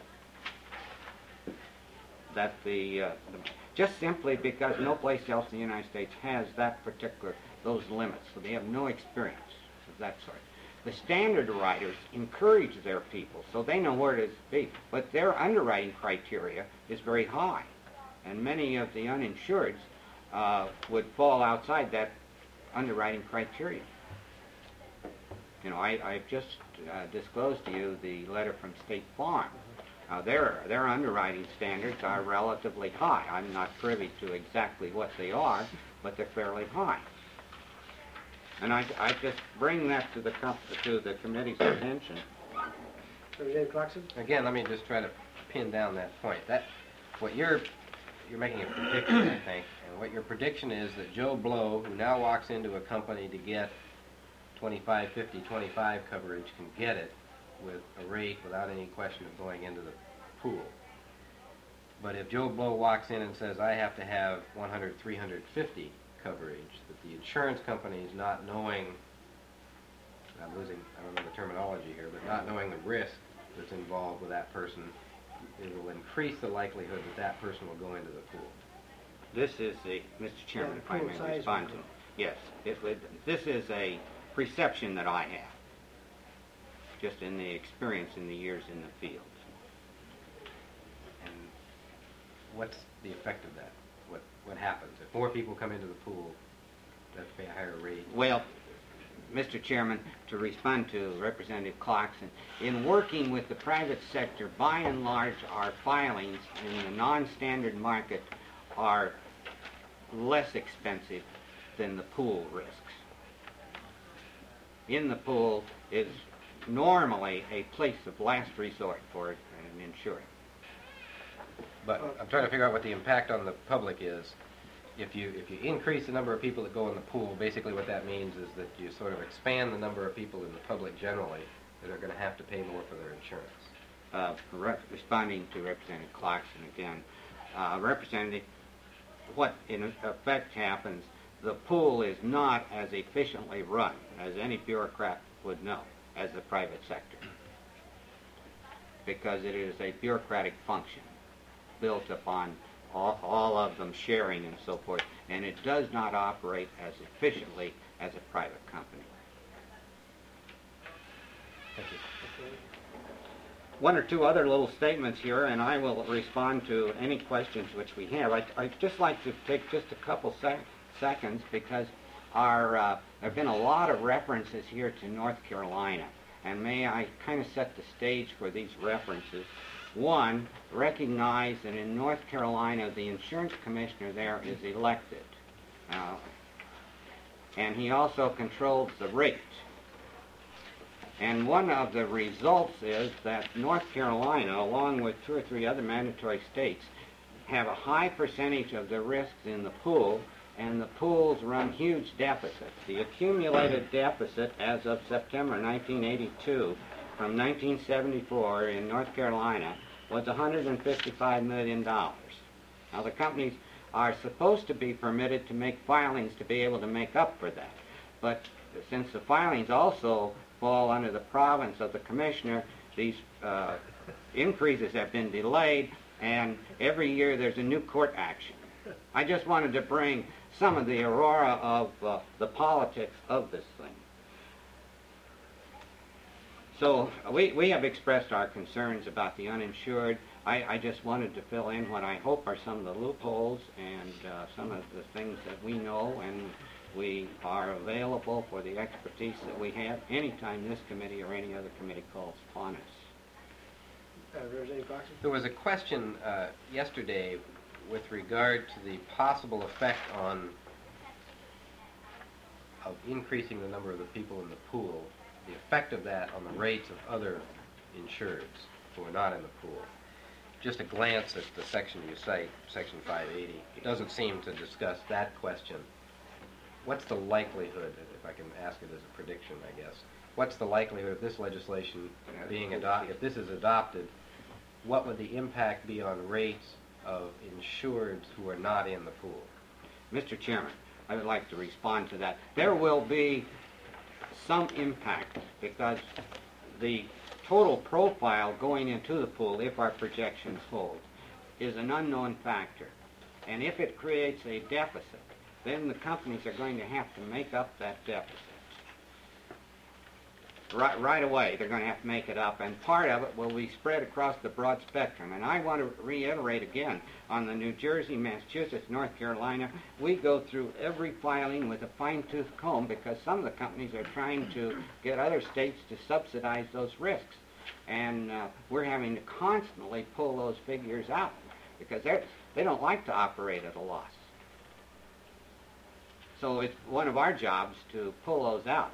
That just simply because no place else in the United States has those limits, so they have no experience of that sort. The standard writers encourage their people, so they know where to be, but their underwriting criteria is very high, and many of the uninsureds would fall outside that underwriting criteria. You know, I've just disclosed to you the letter from State Farm. Their underwriting standards are relatively high. I'm not privy to exactly what they are, but they're fairly high. And I just bring that to the committee's attention. Representative Clarkson? Again, let me just try to pin down that point. What you're making a prediction, I think, and what your prediction is that Joe Blow, who now walks into a company to get 25, 50, 25 coverage, can get it with a rate without any question of going into the pool. But if Joe Blow walks in and says, I have to have 100, 350 coverage, that the insurance companies, not knowing, I don't know the terminology here, but not knowing the risk that's involved with that person, it will increase the likelihood that that person will go into the pool. This is Mr. Chairman, if I may respond to. Yes, this is a perception that I have, just in the experience in the years in the field. And what's the effect of that? What happens? If more people come into the pool, they have to pay a higher rate? Well, Mr. Chairman, to respond to Representative Clarkson, in working with the private sector, by and large, our filings in the non-standard market are less expensive than the pool risks. In the pool is normally a place of last resort for an insurer. But I'm trying to figure out what the impact on the public is. If you increase the number of people that go in the pool, basically what that means is that you sort of expand the number of people in the public generally that are going to have to pay more for their insurance. Responding to Representative Clarkson again, Representative, what in effect happens, the pool is not as efficiently run as any bureaucrat would know as the private sector, because it is a bureaucratic function built upon all of them sharing and so forth, and it does not operate as efficiently as a private company. Thank you. One or two other little statements here, and I will respond to any questions which we have. I'd just like to take just a couple seconds, because there have been a lot of references here to North Carolina, and may I kind of set the stage for these references. One, recognize that in North Carolina, the insurance commissioner there is elected, and he also controls the rate. And one of the results is that North Carolina, along with 2 or 3 other mandatory states, have a high percentage of the risks in the pool, and the pools run huge deficits. The accumulated deficit as of September 1982 from 1974 in North Carolina was $155 million. Now, the companies are supposed to be permitted to make filings to be able to make up for that. But since the filings also fall under the province of the commissioner, these increases have been delayed, and every year there's a new court action. I just wanted to bring some of the aurora of the politics of this thing. So we have expressed our concerns about the uninsured. I just wanted to fill in what I hope are some of the loopholes and some of the things that we know, and we are available for the expertise that we have anytime this committee or any other committee calls upon us. Representative Coxon? There was a question yesterday with regard to the possible effect of increasing the number of the people in the pool, the effect of that on the rates of other insureds who are not in the pool. Just a glance at the section you cite, Section 580, it doesn't seem to discuss that question. What's the likelihood, if I can ask it as a prediction, I guess, what's the likelihood of this legislation being adopted? If this is adopted, what would the impact be on rates of insureds who are not in the pool? Mr. Chairman, I would like to respond to that. There will be some impact because the total profile going into the pool, if our projections hold, is an unknown factor. And if it creates a deficit, then the companies are going to have to make up that deficit. Right away, they're going to have to make it up, and part of it will be spread across the broad spectrum. And I want to reiterate again, on the New Jersey, Massachusetts, North Carolina, we go through every filing with a fine-tooth comb because some of the companies are trying to get other states to subsidize those risks. And we're having to constantly pull those figures out because they don't like to operate at a loss. So it's one of our jobs to pull those out.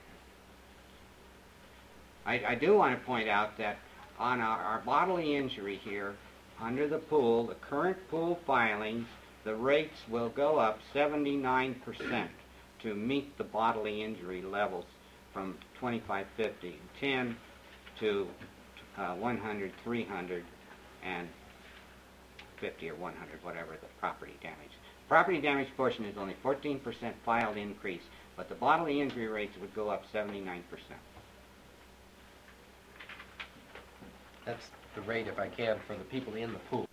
I do want to point out that on our bodily injury here, under the pool, the current pool filings, the rates will go up 79% to meet the bodily injury levels from 25, 50, 10 to 100, 300, and 50 or 100, whatever the property damage. Property damage portion is only 14% filed increase, but the bodily injury rates would go up 79%. That's the rate, if I can, for the people in the pool.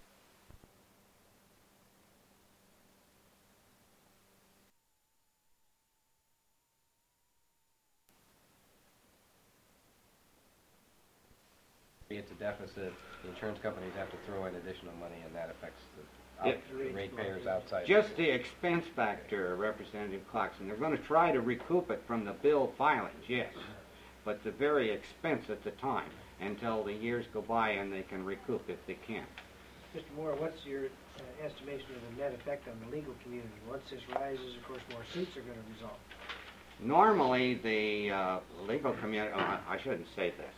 It's a deficit, the insurance companies have to throw in additional money, and that affects the ratepayers outside. Just the expense factor, Representative Clarkson. They're going to try to recoup it from the bill filings, yes, but the very expense at the time, until the years go by and they can recoup if they can. Mr. Moore, what's your estimation of the net effect on the legal community? Once this rises, of course, more suits are going to result. Normally, the legal community, I shouldn't say this.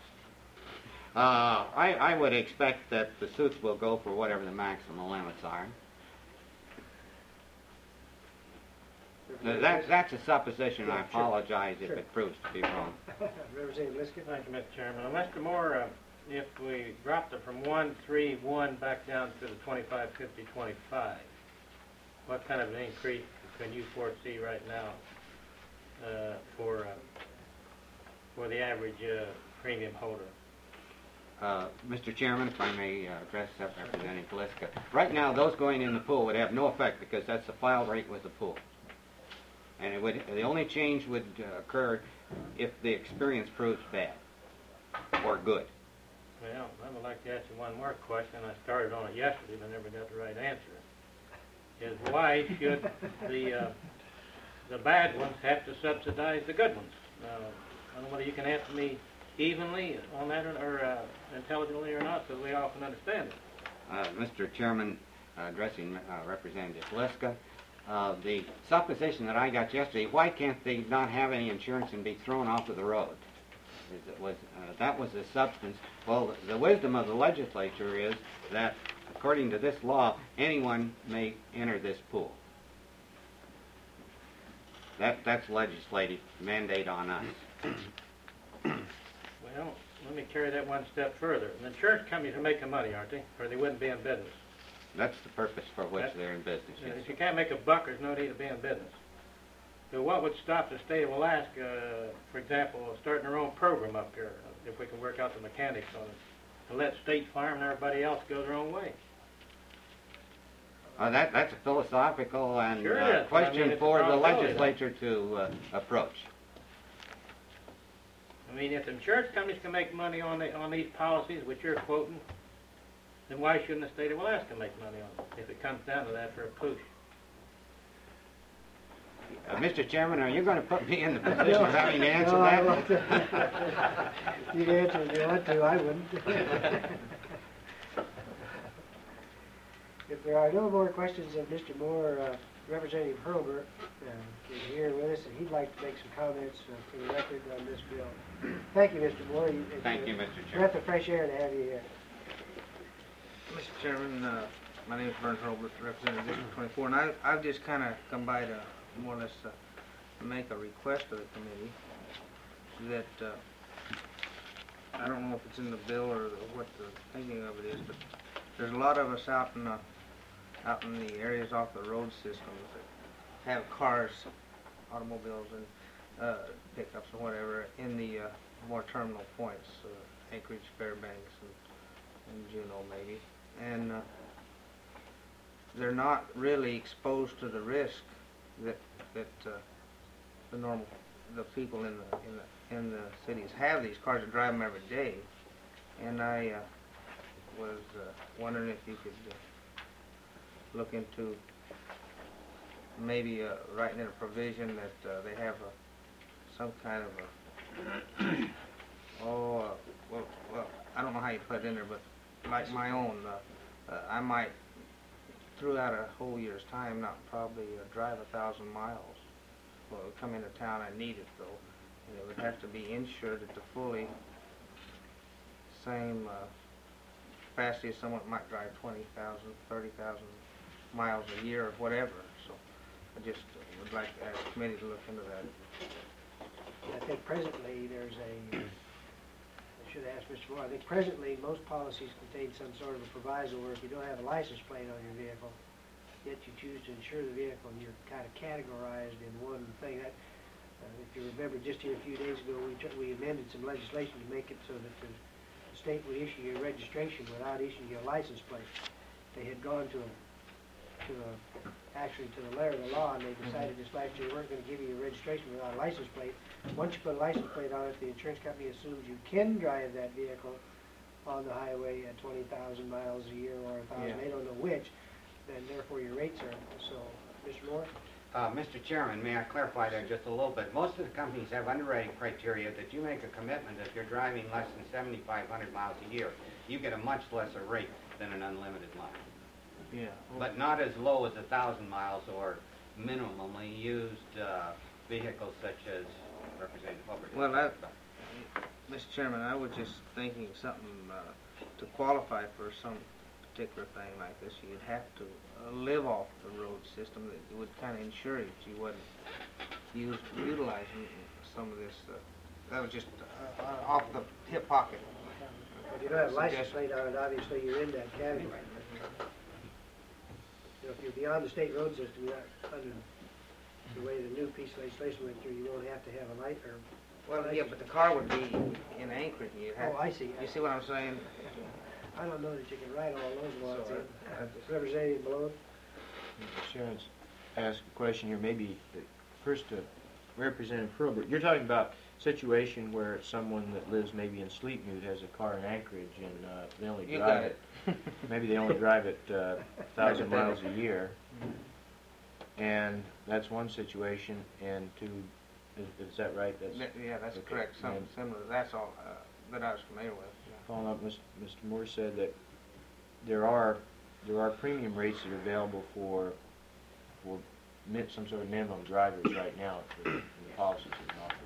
I would expect that the suits will go for whatever the maximum limits are. That's a supposition. I apologize if it proves to be wrong. Representative Liska? Thank you, Mr. Chairman. Mr. Moore, if we dropped it from 131 back down to the 25, 50, 25, what kind of an increase can you foresee right now for the average premium holder? Mr. Chairman, if I may address Representative Liska. Right now, those going in the pool would have no effect because that's the file rate with the pool. And the only change would occur if the experience proves bad or good. Well, I would like to ask you one more question. I started on it yesterday, but never got the right answer. Is why should the bad ones have to subsidize the good ones? I don't know whether you can answer me evenly on that or intelligently or not, so we all can understand it. Mr. Chairman, addressing Representative Liska, the supposition that I got yesterday, why can't they not have any insurance and be thrown off of the road? That was the substance. Well, the wisdom of the legislature is that, according to this law, anyone may enter this pool. That's legislative mandate on us. Well, let me carry that one step further. The insurance companies are making money, aren't they? Or they wouldn't be in business. That's the purpose for which That- they're in business, yes. If you can't make a buck, there's no need to be in business. So what would stop the state of Alaska, for example, starting their own program up here, if we can work out the mechanics on it, to let State Farm and everybody else go their own way? That's a philosophical and Sure is. I mean, question it's a for the possibility. legislature to approach. I mean, if the insurance companies can make money on these policies, which you're quoting, then why shouldn't the state of Alaska make money on them, if it comes down to that for a push? Mr. Chairman, are you going to put me in the position of having to answer that? You'd answer if you want to, I wouldn't. If there are no more questions of Mr. Moore, Representative Hurlburt is here with us, and he'd like to make some comments for the record on this bill. Thank you, Mr. Moore. Thank you, Mr. It's a Chairman. breath of fresh air to have you here. Mr. Chairman, my name is Vern Hurlburt, representing District 24, and I've just kind of come by to more or less make a request of the committee that I don't know if it's in the bill or what the thinking of it is, but there's a lot of us out in the areas off the road systems that have cars, automobiles, and pickups and whatever in the more terminal points, Anchorage, Fairbanks, and Juneau maybe, and they're not really exposed to the risk that the people in the cities have these cars and drive them every day, and I was wondering if you could look into maybe writing in a provision that they have some kind of well, I don't know how you put it in there, but like my own, I might throughout a whole year's time not probably drive 1,000 miles. Well, come into town, I need it though, and it would have to be insured at the fully same capacity as someone that might drive 20,000, 30,000 miles a year or whatever. So I just would like to ask the committee to look into that. I think presently there's I should ask Mr. Moore, I think presently most policies contain some sort of a proviso where if you don't have a license plate on your vehicle, yet you choose to insure the vehicle, and you're kind of categorized in one thing. That, if you remember, just here a few days ago, we amended some legislation to make it so that the state would issue you a registration without issuing you a license plate. They had gone actually to the letter of the law, and they decided this last year they weren't going to give you a registration without a license plate. Once you put a license plate on it, the insurance company assumes you can drive that vehicle on the highway at 20,000 miles a year or 1,000. Yeah. They don't know which, and therefore your rates are. So, Mr. Moore? Mr. Chairman, may I clarify that just a little bit? Most of the companies have underwriting criteria that you make a commitment if you're driving less than 7,500 miles a year, you get a much lesser rate than an unlimited line. Yeah. But not as low as 1,000 miles or minimally used vehicles such as Representative Hubbard. Well, Mr. Chairman, I was just thinking something to qualify for some particular thing like this. You'd have to live off the road system that would kind of ensure that you wouldn't utilizing some of this. That was just off the hip pocket. If you don't have a license plate on it, obviously you're in that category. You know, if you're beyond the state road system, you're not under the way the new piece of legislation went through, you won't have to have a light or. Well, yeah, but the car would be in Anchorage. You'd have, Oh, I see. You see what I'm saying? I don't know that you can write all those laws in. Representative Malone? Sharon's asked a question here, maybe first to Representative Hurlburt. You're talking about a situation where someone that lives maybe in Sleepmute has a car in Anchorage and they only You drive got it. Maybe they only drive it 1,000 miles a year, and that's one situation. And is that right? Yeah, that's okay. correct. Something And similar. That's all that I was familiar with. Yeah. following up, Mr. Moore said that there are premium rates that are available for some sort of minimum drivers right now in the policies that are offered.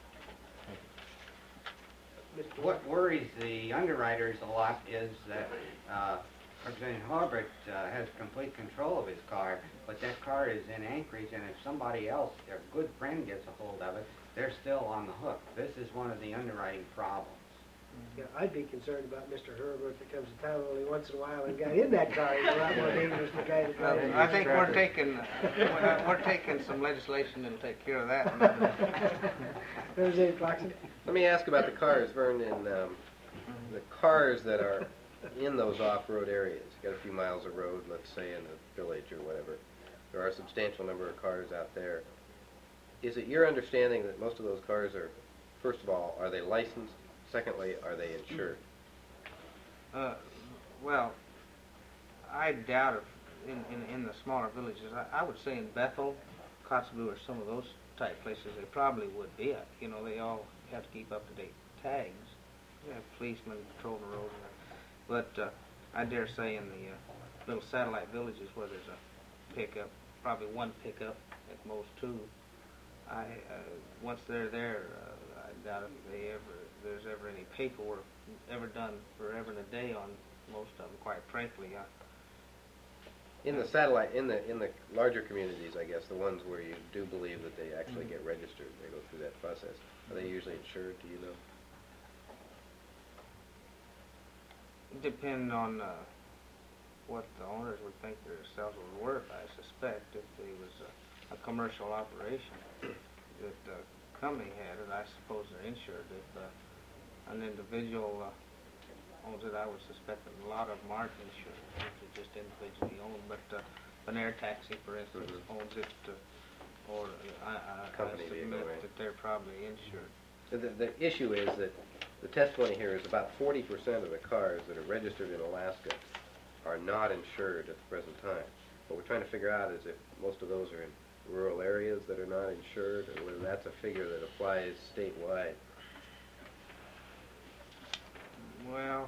What worries the underwriters a lot is that Representative Hubbard has complete control of his car, but that car is in Anchorage, and if somebody else, their good friend, gets a hold of it, they're still on the hook. This is one of the underwriting problems. Yeah, I'd be concerned about Mr. Herbert that comes to town only once in a while and got in that car. He's a lot more dangerous than the guy that drives it. I think we're taking some legislation that'll take care of that. Representative Clarkson? Let me ask about the cars, Vern, and the cars that are in those off-road areas. You got a few miles of road, let's say in a village or whatever. There are a substantial number of cars out there. Is it your understanding that most of those cars are, first of all, are they licensed? Secondly, are they insured? Well, I doubt if in the smaller villages. I would say in Bethel, Kotzebue, or some of those type places, they probably would be. You know, they all have to keep up-to-date tags. You have policemen patrol the road. But I dare say in the little satellite villages where there's a pickup, probably one pickup at most two, once they're there, I doubt if there's ever any paperwork ever done forever and a day on most of them, quite frankly. In the satellite, in the larger communities, I guess, the ones where you do believe that they actually get registered, they go through that process, are they usually insured, do you know? Depending on what the owners would think themselves was worth, I suspect. If it was a commercial operation that the company had it, I suppose they're insured. If an individual owns it, I would suspect that a lot of them aren't insured, if they're just individually owned. But an air taxi, for instance, owns it, or I Company submit vehicle, right? that they're probably insured. So the issue is that the testimony here is about 40% of the cars that are registered in Alaska are not insured at the present time. What we're trying to figure out is if most of those are in rural areas that are not insured, or whether that's a figure that applies statewide. Well,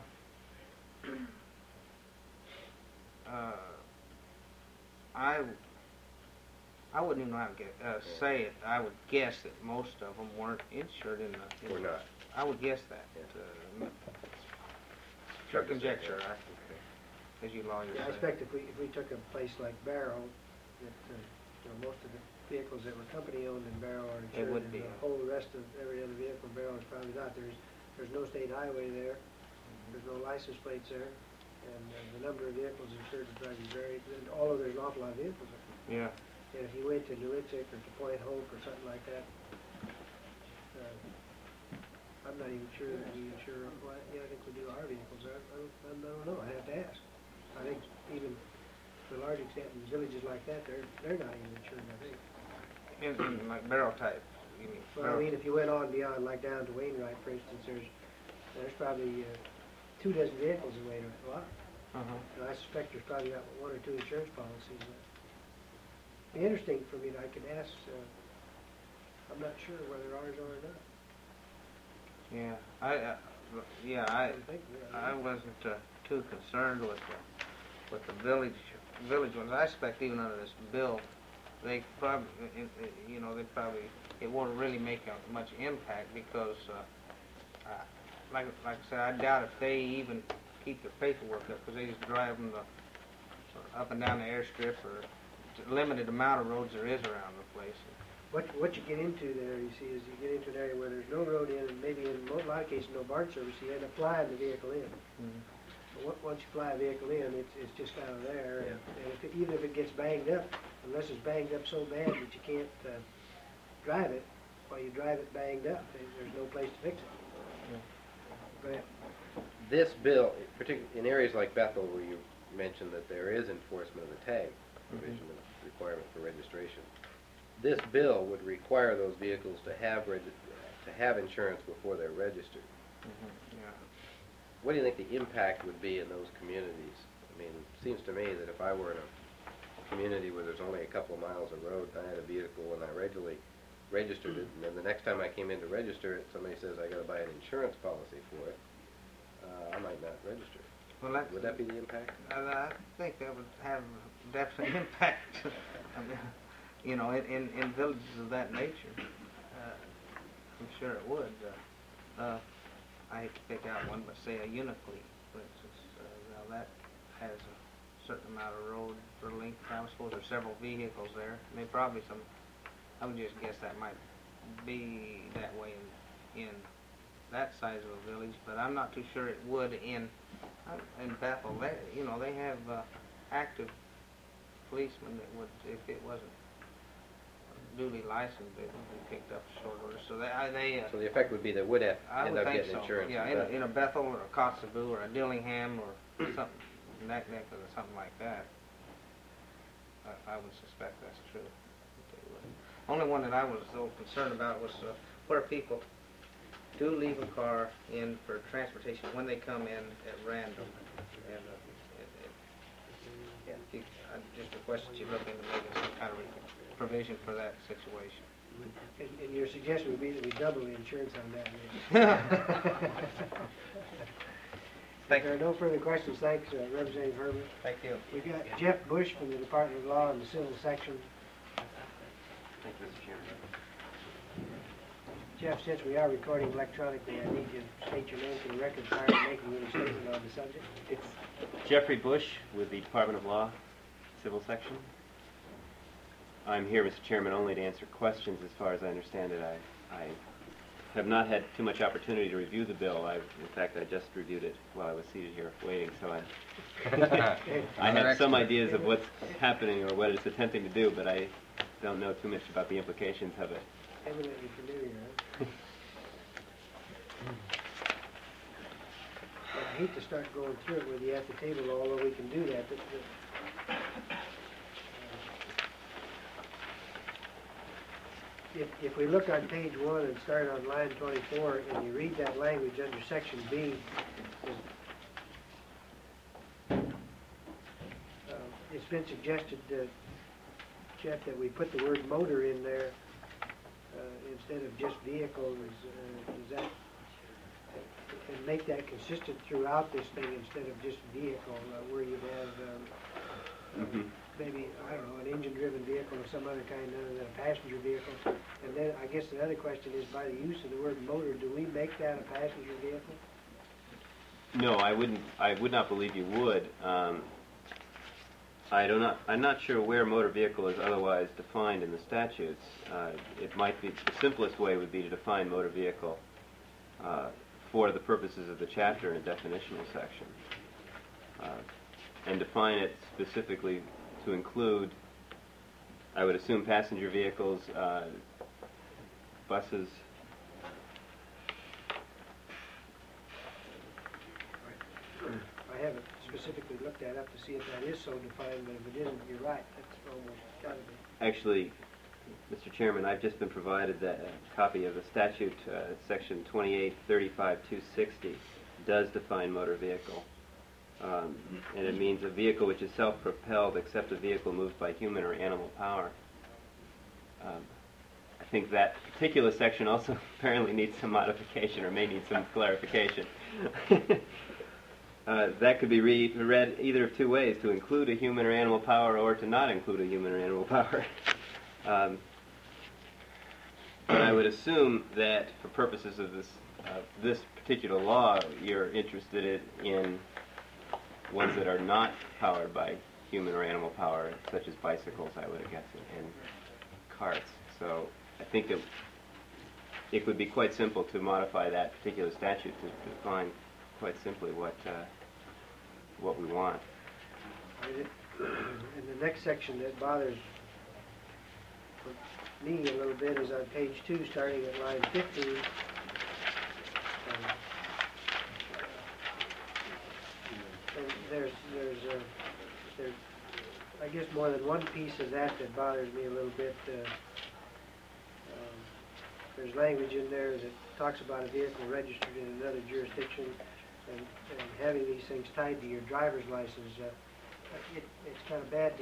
I wouldn't even know how to say it. I would guess that most of them weren't insured in the... Or not. I would guess that. Yeah. Pure conjecture, as you lawyers Yeah, I say. expect if we took a place like Barrow, that you know, most of the vehicles that were company owned in Barrow are insured. would and be. the whole rest of every other vehicle in Barrow is probably not. There's no state highway there. There's no license plates there, and the number of vehicles insured would probably vary. Although there's an awful lot of vehicles there. Yeah. And if you went to Newitzik or to Point Hope or something like that, I'm not even sure that we insure. Well, yeah, I think we do our vehicles. I don't know. I have to ask. I think even to a large extent in villages like that, they're not even insured. I think. In like barrel type, you mean? Well, I mean, if you went on beyond, like down to Wainwright, for instance, there's probably 2 dozen vehicles in Wainwright. Wow. And I suspect there's probably got 1 or 2 insurance policies. It'd be interesting for me that I could ask. I'm not sure whether ours are or not. Yeah, I wasn't too concerned with the village ones. I expect even under this bill, they probably, it won't really make much impact because, like I said, I doubt if they even keep their paperwork up because they just drive them up and down the airstrip or limited amount of roads there is around the place. What you get into there, you see, is you get into an area where there's no road in, and maybe in a lot of cases no BART service, you end up flying the vehicle in. But once you fly a vehicle in, it's just out of there, and even if it gets banged up, unless it's banged up so bad that you can't drive it, while you drive it banged up, there's no place to fix it. Go ahead. This bill, particularly in areas like Bethel where you mentioned that there is enforcement of the tag provision and requirement for registration, this bill would require those vehicles to have insurance before they're registered. Yeah. What do you think the impact would be in those communities? I mean, it seems to me that if I were in a community where there's only a couple of miles of road and I had a vehicle and I regularly registered it, and then the next time I came in to register it, somebody says I got to buy an insurance policy for it, I might not register it. Well, Would that be the impact? I think that would have definite impact. I mean, in villages of that nature, I'm sure it would. I hate to pick out one, but say a Uniclean, for instance. Now that has a certain amount of road for length. I suppose there's several vehicles there. I mean, probably I would just guess that might be that way in that size of a village, but I'm not too sure it would in Bethel. They have active policemen that would, if it wasn't duly licensed, it would be picked up short order. So So the effect would be they would have I end would up think getting so. insurance. Yeah, from that. in a Bethel or a Kotzebue or a Dillingham or something, neck or something like that. I would suspect that's true. That they would. Only one that I was so concerned about was where people do leave a car in for transportation when they come in at random. And just request that you look into making some kind of provision for that situation. And your suggestion would be that we double the insurance on that. If there are no further questions, thanks, Representative Herbert. Thank you. We got Jeff Bush from the Department of Law in the Civil Section. Thank you, Mr. Chairman. Jeff, since we are recording electronically, I need you to state your name for the record prior to making any statement on the subject. It's Jeffrey Bush with the Department of Law, Civil Section. I'm here, Mr. Chairman, only to answer questions. As far as I understand it, I have not had too much opportunity to review the bill. In fact, I just reviewed it while I was seated here waiting, so I had some ideas of what's happening or what it's attempting to do, but I don't know too much about the implications of it. Eminently familiar, huh? I hate to start going through it with you at the table, although we can do that. If we look on page 1 and start on line 24, and you read that language under section B, it's been suggested, Jeff, that we put the word motor in there instead of just vehicle. Is that, and make that consistent throughout this thing instead of just vehicle, where you'd have maybe, I don't know, an engine-driven vehicle or some other kind other than a passenger vehicle. And then I guess the other question is, by the use of the word motor, do we make that a passenger vehicle? No, I wouldn't. I would not believe you would. I'm not sure where motor vehicle is otherwise defined in the statutes. It might be, the simplest way would be to define motor vehicle for the purposes of the chapter in a definitional section, and define it specifically to include, I would assume, passenger vehicles, buses. I haven't specifically looked that up to see if that is so defined, but if it isn't, you're right. That's almost got to be. Actually, Mr. Chairman, I've just been provided a copy of the statute, section 2835-260 does define motor vehicle. And it means a vehicle which is self-propelled except a vehicle moved by human or animal power. I think that particular section also apparently needs some modification or may need some clarification. That could be read either of two ways, to include a human or animal power or to not include a human or animal power. But I would assume that for purposes of this particular law, you're interested in ones that are not powered by human or animal power, such as bicycles, I would guess, and carts. So I think it would be quite simple to modify that particular statute to define quite simply what we want. And the next section that bothers me a little bit is on page 2, starting at line 15. And there's I guess more than one piece of that bothers me a little bit. There's language in there that talks about a vehicle registered in another jurisdiction and having these things tied to your driver's license. It's kind of bad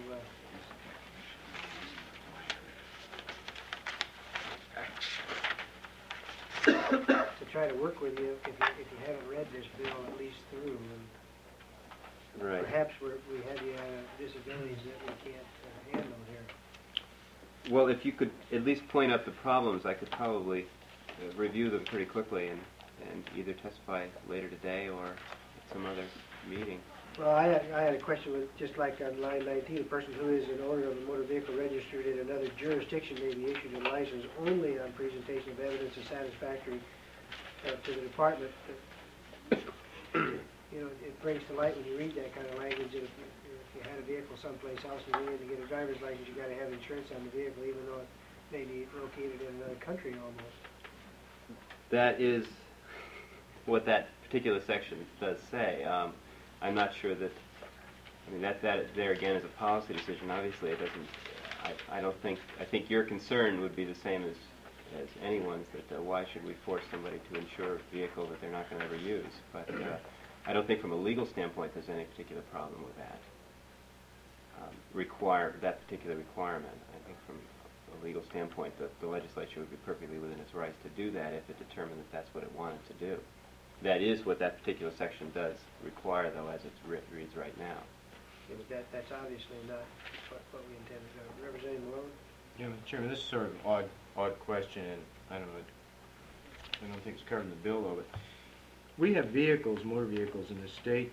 to try to work with you if you haven't read this bill at least through. And Right. perhaps we have you disabilities that we can't handle here. Well, if you could at least point out the problems, I could probably review them pretty quickly and either testify later today or at some other meeting. Well, I had a question with, just like on line 19, a person who is an owner of a motor vehicle registered in another jurisdiction may be issued a license only on presentation of evidence of satisfactory to the department. You know, it brings to light when you read that kind of language that if you had a vehicle someplace else and you needed to get a driver's license, you got to have insurance on the vehicle, even though it may be located in another country almost. That is what that particular section does say. I'm not sure that, I mean, that there again is a policy decision. Obviously, it doesn't, I don't think, I think your concern would be the same as anyone's, that why should we force somebody to insure a vehicle that they're not going to ever use? But I don't think from a legal standpoint there's any particular problem with that. That particular requirement. I think from a legal standpoint the legislature would be perfectly within its rights to do that if it determined that that's what it wanted to do. That is what that particular section does require, though, as it reads right now. Yeah, but that's obviously not what we intended to do. Representative Malone? Yeah, Mr. Chairman, this is sort of an odd question, and I don't think it's covered in the bill, though, but we have vehicles, motor vehicles in the state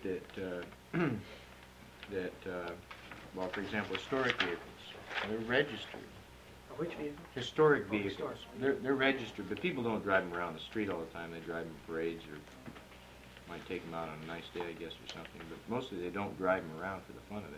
that, well, for example, historic vehicles, they're registered. Which vehicle? Historic Oh, vehicles. historic. They're registered, but people don't drive them around the street all the time. They drive them in parades or might take them out on a nice day, I guess, or something. But mostly they don't drive them around for the fun of it,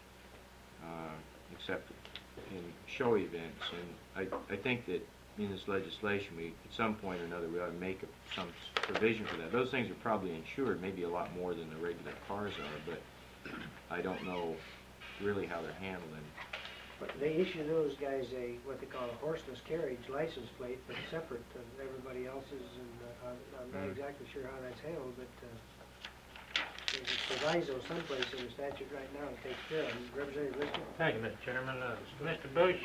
except in show events. And I think that in this legislation, at some point or another, we ought to make some provision for that. Those things are probably insured, maybe a lot more than the regular cars are, but I don't know really how they're handled. But they issue those guys what they call a horseless carriage license plate that's separate to everybody else's, and I'm not exactly sure how that's handled, but there's a proviso someplace in the statute right now that takes care of them. Representative Lister? Thank you, Mr. Chairman. Mr. Bush,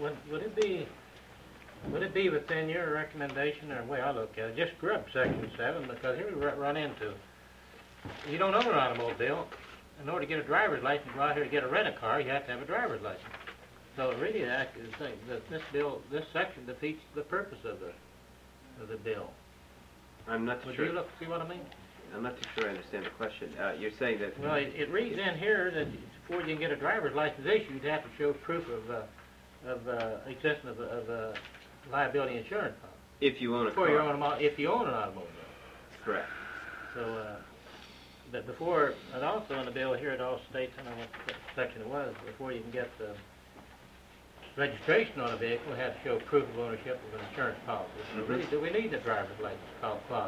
would it be within your recommendation, or the way I look at it, just scrub Section 7, because here we run into, you don't own an automobile. In order to get a driver's license, go out here to get a rent-a-car, you have to have a driver's license. So really, that this section defeats the purpose of the bill. I'm not too Would sure. you see what I mean? I'm not too sure I understand the question. You're saying that... Well, it reads in here that before you can get a driver's license issued, you have to show proof of existence of liability insurance policy. If you own a car. If you own an automobile. Correct. So, but before, and also in the bill here, it all states, I don't know what section it was, before you can get the registration on a vehicle, you have to show proof of ownership of an insurance policy. So really, do we need the driver's license clause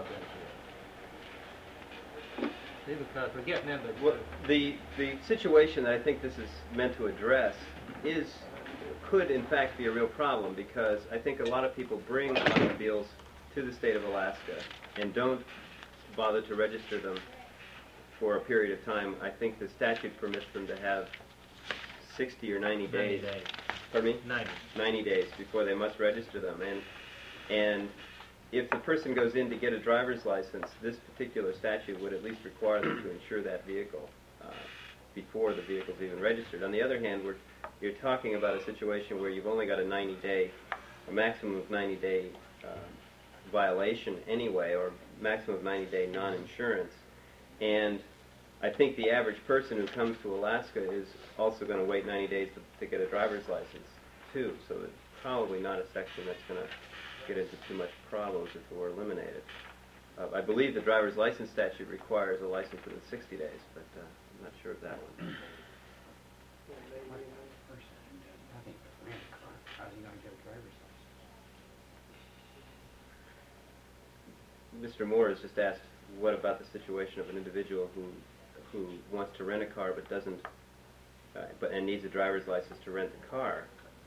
in here? See, because we're getting into... Well, the situation that I think this is meant to address could in fact be a real problem, because I think a lot of people bring automobiles to the state of Alaska and don't bother to register them for a period of time. I think the statute permits them to have 60 or 90 days. 90 days. Pardon me? 90 days before they must register them. And if the person goes in to get a driver's license, this particular statute would at least require them to insure that vehicle before the vehicle's even registered. On the other hand, you're talking about a situation where you've only got a maximum of 90-day violation anyway, or maximum of 90-day non-insurance. And I think the average person who comes to Alaska is also going to wait 90 days to get a driver's license, too. So it's probably not a section that's going to get into too much problems if it were eliminated. I believe the driver's license statute requires a license within 60 days, but I'm not sure of that one. Mr. Moore has just asked, what about the situation of an individual who wants to rent a car but doesn't, and needs a driver's license to rent the car?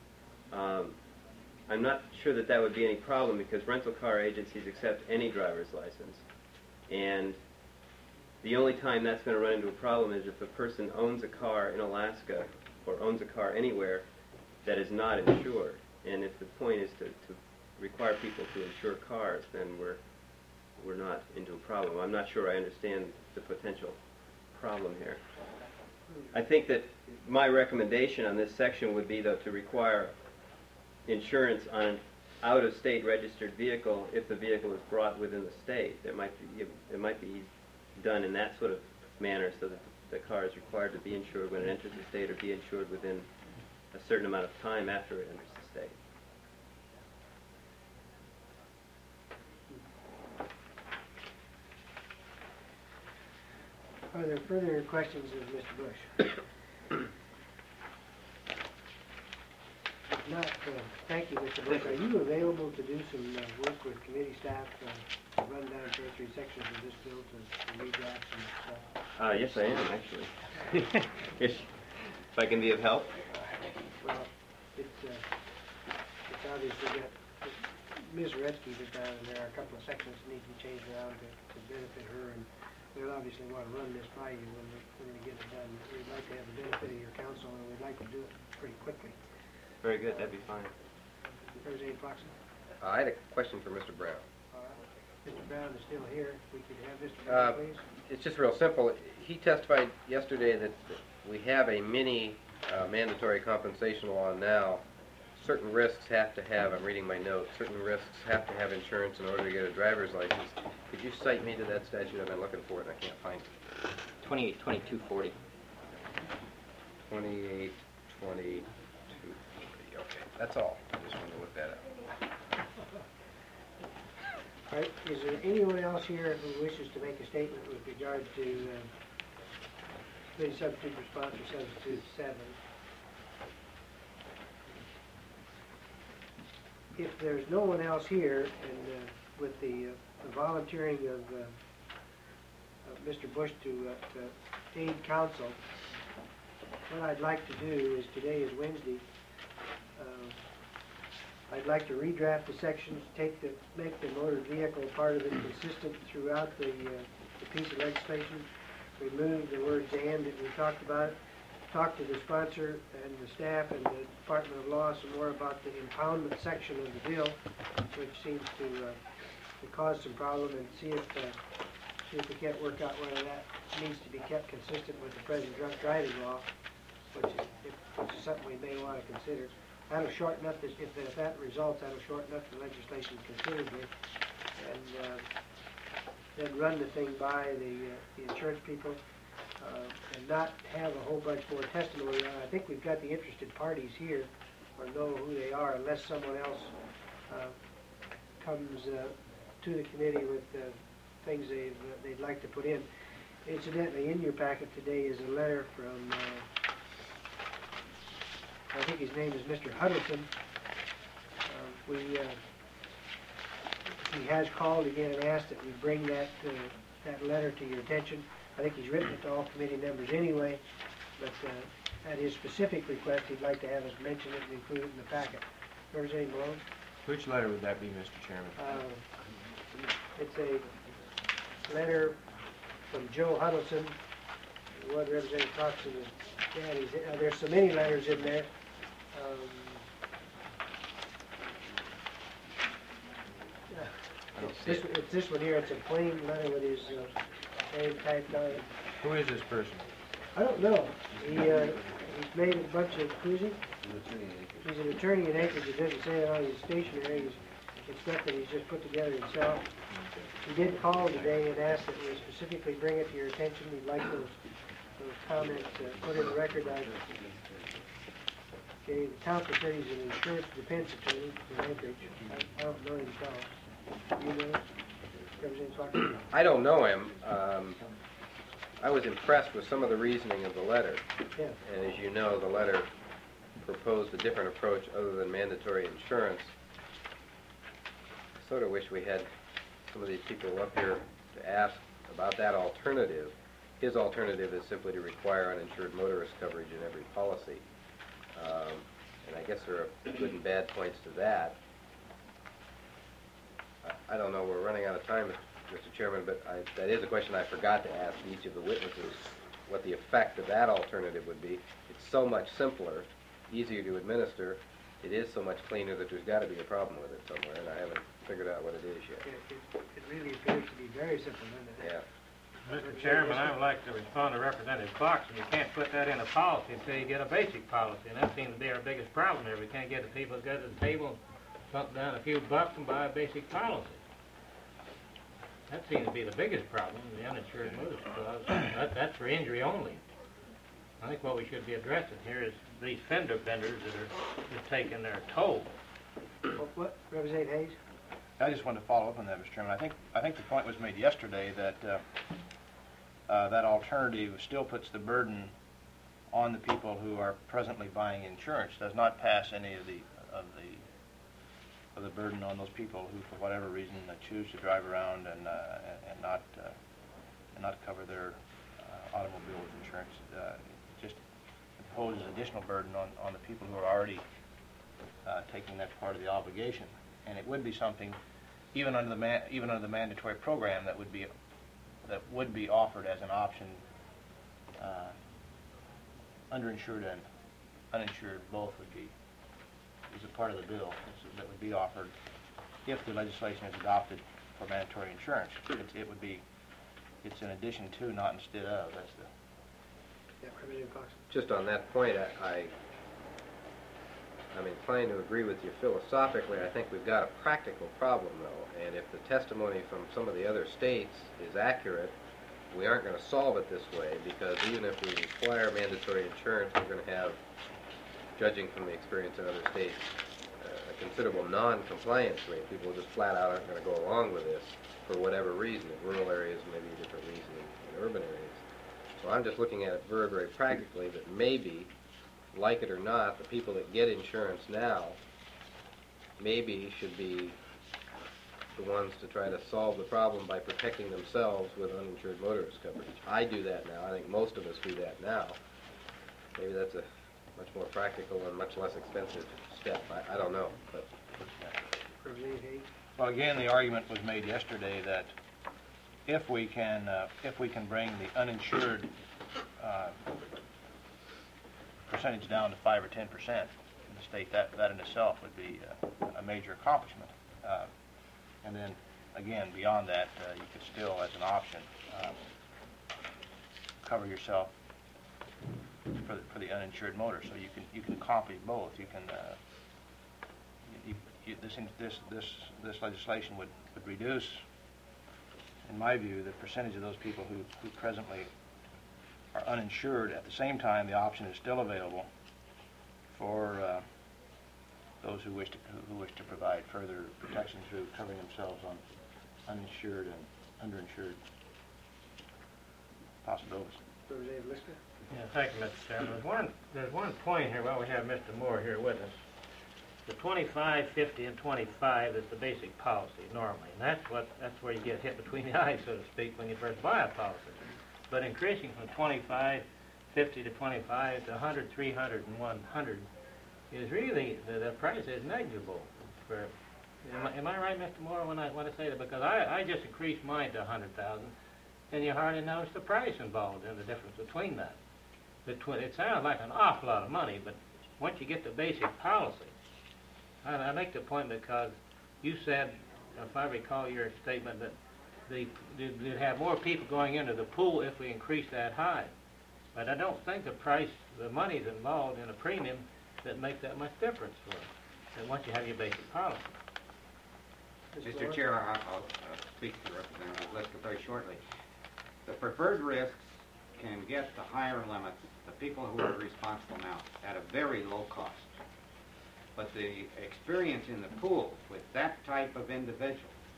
I'm not sure that would be any problem, because rental car agencies accept any driver's license, and the only time that's going to run into a problem is if a person owns a car in Alaska or owns a car anywhere that is not insured. And if the point is to require people to insure cars, then we're not into a problem. I'm not sure I understand the potential problem here. I think that my recommendation on this section would be, though, to require insurance on an out-of-state registered vehicle if the vehicle is brought within the state. It might be done in that sort of manner, so that the car is required to be insured when it enters the state, or be insured within a certain amount of time after it enters the state. Are there further questions of Mr. Bush? If not, thank you, Mr. Bush. Are you available to do some work with committee staff to run down 2 or 3 sections of this bill to redraft some stuff? Yes, I am, actually. If I can be of help. Well, it's obviously got, Ms. Redsky was down, and there are a couple of sections that need to be changed around to benefit her, and we'll obviously want to run this by you when we get it done. We'd like to have the benefit of your counsel, and we'd like to do it pretty quickly. Very good, that'd be fine. Representative Foxton? I had a question for Mr. Brown. Mr. Brown is still here. We could have Mr. Brown, please. It's just real simple. He testified yesterday that we have a mini mandatory compensation law now. Certain risks have to have, I'm reading my notes, certain risks have to have insurance in order to get a driver's license. Could you cite me to that statute? I've been looking for it and I can't find it. 2240. 28, 22, okay, that's all. I just wanted to look that up. All right, is there anyone else here who wishes to make a statement with regard to committee substitute response or substitute 7? If there's no one else here, and with the volunteering of Mr. Bush to aid counsel, what I'd like to do is, today is Wednesday, I'd like to redraft the sections, make the motor vehicle part of it consistent throughout the piece of legislation, remove the words "and" that we talked about, talk to the sponsor and the staff and the Department of Law some more about the impoundment section of the bill, which seems to cause some problem, and see if we can't work out whether that needs to be kept consistent with the present drunk driving law, which is something we may want to consider. That'll shorten up this, if that results, that'll shorten up the legislation considerably, and then run the thing by the insurance people, and not have a whole bunch more testimony. I think we've got the interested parties here, or know who they are, unless someone else comes to the committee with things they'd like to put in. Incidentally, in your packet today is a letter from I think his name is Mr. Huddleston. He has called again and asked that we bring that letter to your attention. I think he's written it to all committee members anyway, but at his specific request, he'd like to have us mention it and include it in the packet. Representative Malone? Which letter would that be, Mr. Chairman? It's a letter from Joe Huddleston. What Representative Coxon is, there's so many letters in there. It's this one here. It's a plain letter with his name typed on it. Who is this person? I don't know. He's made a bunch of cruising. He's an attorney in Anchorage. It doesn't say it on his stationery. It's stuff that he's just put together himself. He did call today and asked that we specifically bring it to your attention. We'd like those comments put in the record. Okay, the counsel said he's an insurance defense attorney in Anchorage. I don't know him at all. You know Representative Foxton? I don't know him. I was impressed with some of the reasoning of the letter. Yeah. And as you know, the letter proposed a different approach other than mandatory insurance. I sort of wish we had some of these people up here to ask about that alternative. His alternative is simply to require uninsured motorist coverage in every policy. And I guess there are good and bad points to that. I don't know, we're running out of time, Mr. Chairman, but that is a question I forgot to ask each of the witnesses, what the effect of that alternative would be. It's so much simpler, easier to administer. It is so much cleaner that there's got to be a problem with it somewhere, and I haven't figured out what it is yet. It really appears to be very simple, doesn't it? Yeah. Mr. Chairman, I would like to respond to Representative Fox. You can't put that in a policy until you get a basic policy, and that seems to be our biggest problem here. We can't get the people to go to the table, pump down a few bucks and buy a basic policy. That seems to be the biggest problem, the uninsured motorist clause. That's for injury only. I think what we should be addressing here is these fender benders that are just taking their toll. What? Representative Hayes? I just wanted to follow up on that, Mr. Chairman. I think the point was made yesterday that that alternative still puts the burden on the people who are presently buying insurance. Does not pass any of the burden on those people who, for whatever reason, choose to drive around and not cover their automobile with insurance. Just imposes additional burden on the people who are already taking that part of the obligation. And it would be something, even under the mandatory program, that would be offered as an option. Underinsured and uninsured both is a part of the bill that would be offered if the legislation is adopted for mandatory insurance. It's in addition to, not instead of. That's the. Yeah, Representative Fox. Just on that point, I'm inclined to agree with you philosophically. I think we've got a practical problem, though, and if the testimony from some of the other states is accurate, we aren't going to solve it this way, because even if we require mandatory insurance, we're going to have, judging from the experience in other states, a considerable non-compliance rate. People just flat out aren't going to go along with this for whatever reason. In rural areas, maybe a different reason in urban areas. So I'm just looking at it very, very practically, that maybe, like it or not, the people that get insurance now maybe should be the ones to try to solve the problem by protecting themselves with uninsured motorist coverage. I do that now. I think most of us do that now. Maybe that's a much more practical and much less expensive step. I don't know. But well, again, the argument was made yesterday that if we can bring the uninsured percentage down to 5 or 10% in the state, that in itself would be a major accomplishment. And then, again, beyond that, you could still, as an option, cover yourself for the uninsured motor. So you can accomplish both. You can this legislation would reduce, in my view, the percentage of those people who presently are uninsured. At the same time, the option is still available for those who wish to provide further protection through covering themselves on uninsured and underinsured possibilities. Representative Lister. Yeah, thank you, Mr. Chairman. There's one point here while we have Mr. Moore here with us. The 25, 50, and 25 is the basic policy normally, and that's where you get hit between the eyes, so to speak, when you first buy a policy. But increasing from 25, 50 to 25 to 100, 300, and 100 is really, the price is negligible. Am I right, Mr. Moore, when I say that? Because I just increased mine to 100,000, and you hardly notice the price involved in the difference between that. It sounds like an awful lot of money, but once you get the basic policy, I make the point because you said, if I recall your statement, that you'd have more people going into the pool if we increase that high. But I don't think the money's involved in a premium that makes that much difference for us. And once you have your basic policy. Mr. Chair, I'll speak to Representative Lister very shortly. The preferred risks can get the higher limits, the people who are responsible now, at a very low cost. But the experience in the pool with that type of individual,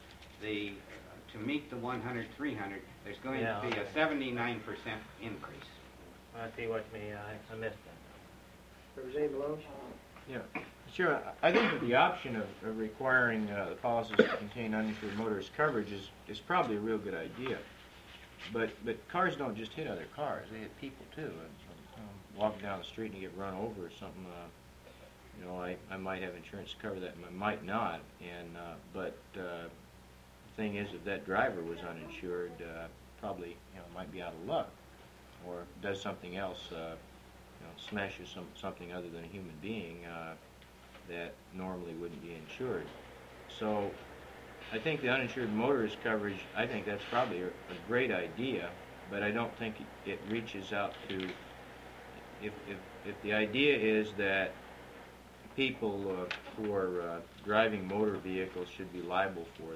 to meet the 100, 300, there's going to be a 79% increase. I see what you mean. I missed that. Representative Malone. Yeah. Sure. I think that the option of requiring the policies to contain uninsured motorist coverage is probably a real good idea. But cars don't just hit other cars; they hit people too. Walking down the street and you get run over or something, I might have insurance to cover that, and I might not. And but the thing is, if that driver was uninsured, probably might be out of luck, or does something else, smashes something other than a human being that normally wouldn't be insured. So I think the uninsured motorist coverage, I think that's probably a great idea, but I don't think it reaches out to, if the idea is that people who are driving motor vehicles should be liable for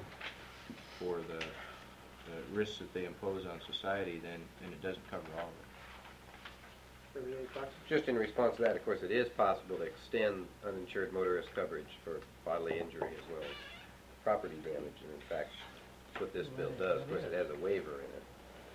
the risks that they impose on society, then it doesn't cover all of it. just in response to that, of course, it is possible to extend uninsured motorist coverage for bodily injury as well as property damage, and in fact, that's what this bill does. Of course, it has a waiver in it.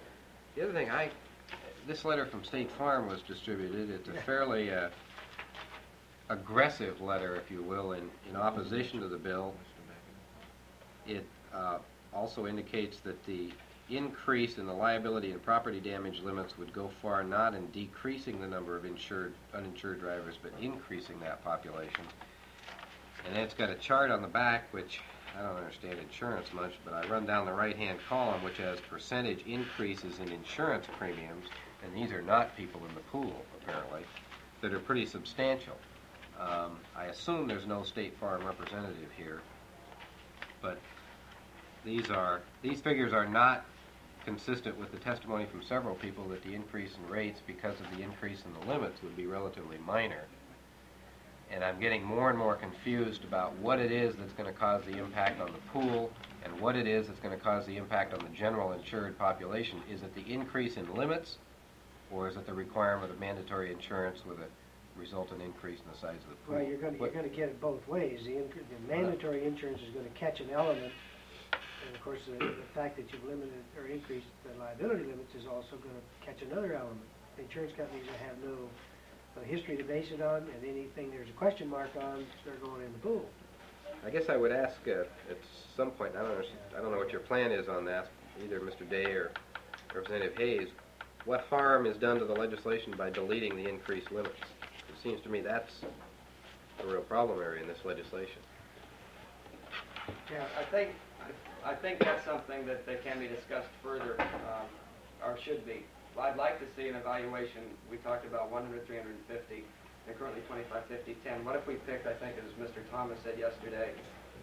The other thing, this letter from State Farm was distributed. It's a fairly aggressive letter, if you will, in opposition to the bill. It also indicates that the increase in the liability and property damage limits would go far not in decreasing the number of uninsured drivers, but increasing that population. And then it's got a chart on the back, which I don't understand insurance much, but I run down the right-hand column, which has percentage increases in insurance premiums, and these are not people in the pool, apparently, that are pretty substantial. I assume there's no State Farm representative here, but these figures are not consistent with the testimony from several people that the increase in rates because of the increase in the limits would be relatively minor. And I'm getting more and more confused about what it is that's going to cause the impact on the pool and what it is that's going to cause the impact on the general insured population. Is it the increase in limits, or is it the requirement of mandatory insurance with a resultant increase in the size of the pool? Well, you're going to get it both ways. The mandatory insurance is going to catch an element, and of course the fact that you've limited or increased the liability limits is also going to catch another element. The insurance companies that have no history to base it on, and anything there's a question mark on, they're going in the pool. I guess I would ask at some point, I don't know what your plan is on that, either Mr. Day or Representative Hayes, what harm is done to the legislation by deleting the increased limits? It seems to me that's a real problem area in this legislation. Yeah. I think that's something that can be discussed further, or should be. I'd like to see an evaluation. We talked about 100, 350, and currently 25, 50, 10. What if we picked, I think as Mr. Thomas said yesterday,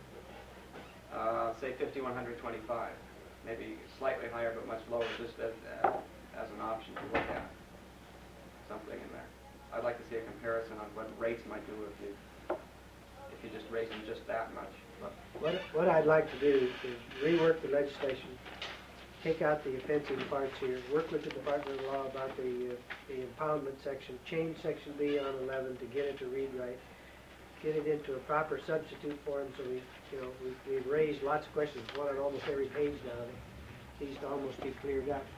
say 50, 125, maybe slightly higher but much lower, just as an option to look at, something in there. I'd like to see a comparison on what rates might do if you just raise them just that much. What I'd like to do is rework the legislation, take out the offensive parts here, work with the Department of Law about the impoundment section, change Section B on 11 to get it to read right, get it into a proper substitute form so we've raised lots of questions, one on almost every page now. These to almost be cleared up.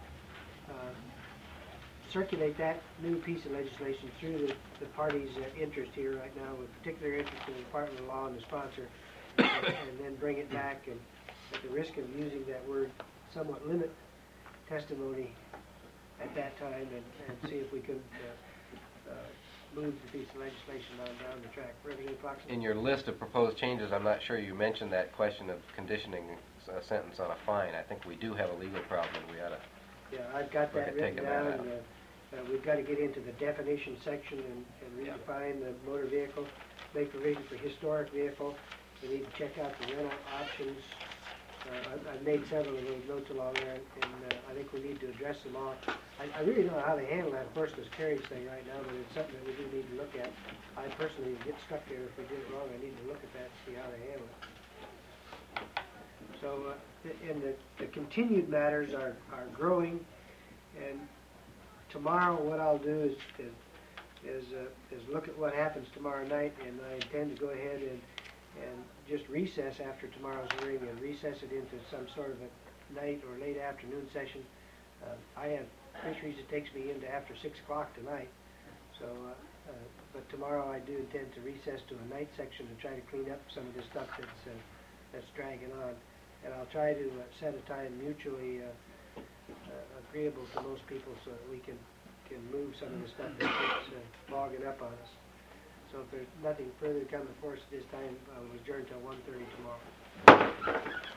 Circulate that new piece of legislation through the parties' interest here right now, with particular interest in the Department of Law and the sponsor, and then bring it back, and at the risk of using that word, somewhat limit testimony at that time, and see if we could move the piece of legislation on down the track. Representative Foxton? In your list of proposed changes, I'm not sure you mentioned that question of conditioning a sentence on a fine. I think we do have a legal problem. We ought to. Yeah, I've got that written down. We've got to get into the definition section and redefine the motor vehicle, make provision for historic vehicle. We need to check out the rental options. I've made several of those notes along there, and I think we need to address them all. I really don't know how to handle that horseless carriage thing right now, but it's something that we do need to look at. I personally get stuck there if we did it wrong. I need to look at that and see how to handle it. So, and the continued matters are growing, and tomorrow what I'll do is look at what happens tomorrow night, and I intend to go ahead and just recess after tomorrow's hearing and recess it into some sort of a night or late afternoon session. I have fisheries that takes me into after 6 o'clock tonight, so but tomorrow I do intend to recess to a night section to try to clean up some of this stuff that's dragging on, and I'll try to set a time mutually agreeable to most people so that we can move some of the stuff that's logging up on us. So if there's nothing further to come before us at this time, I will adjourn till 1:30 tomorrow.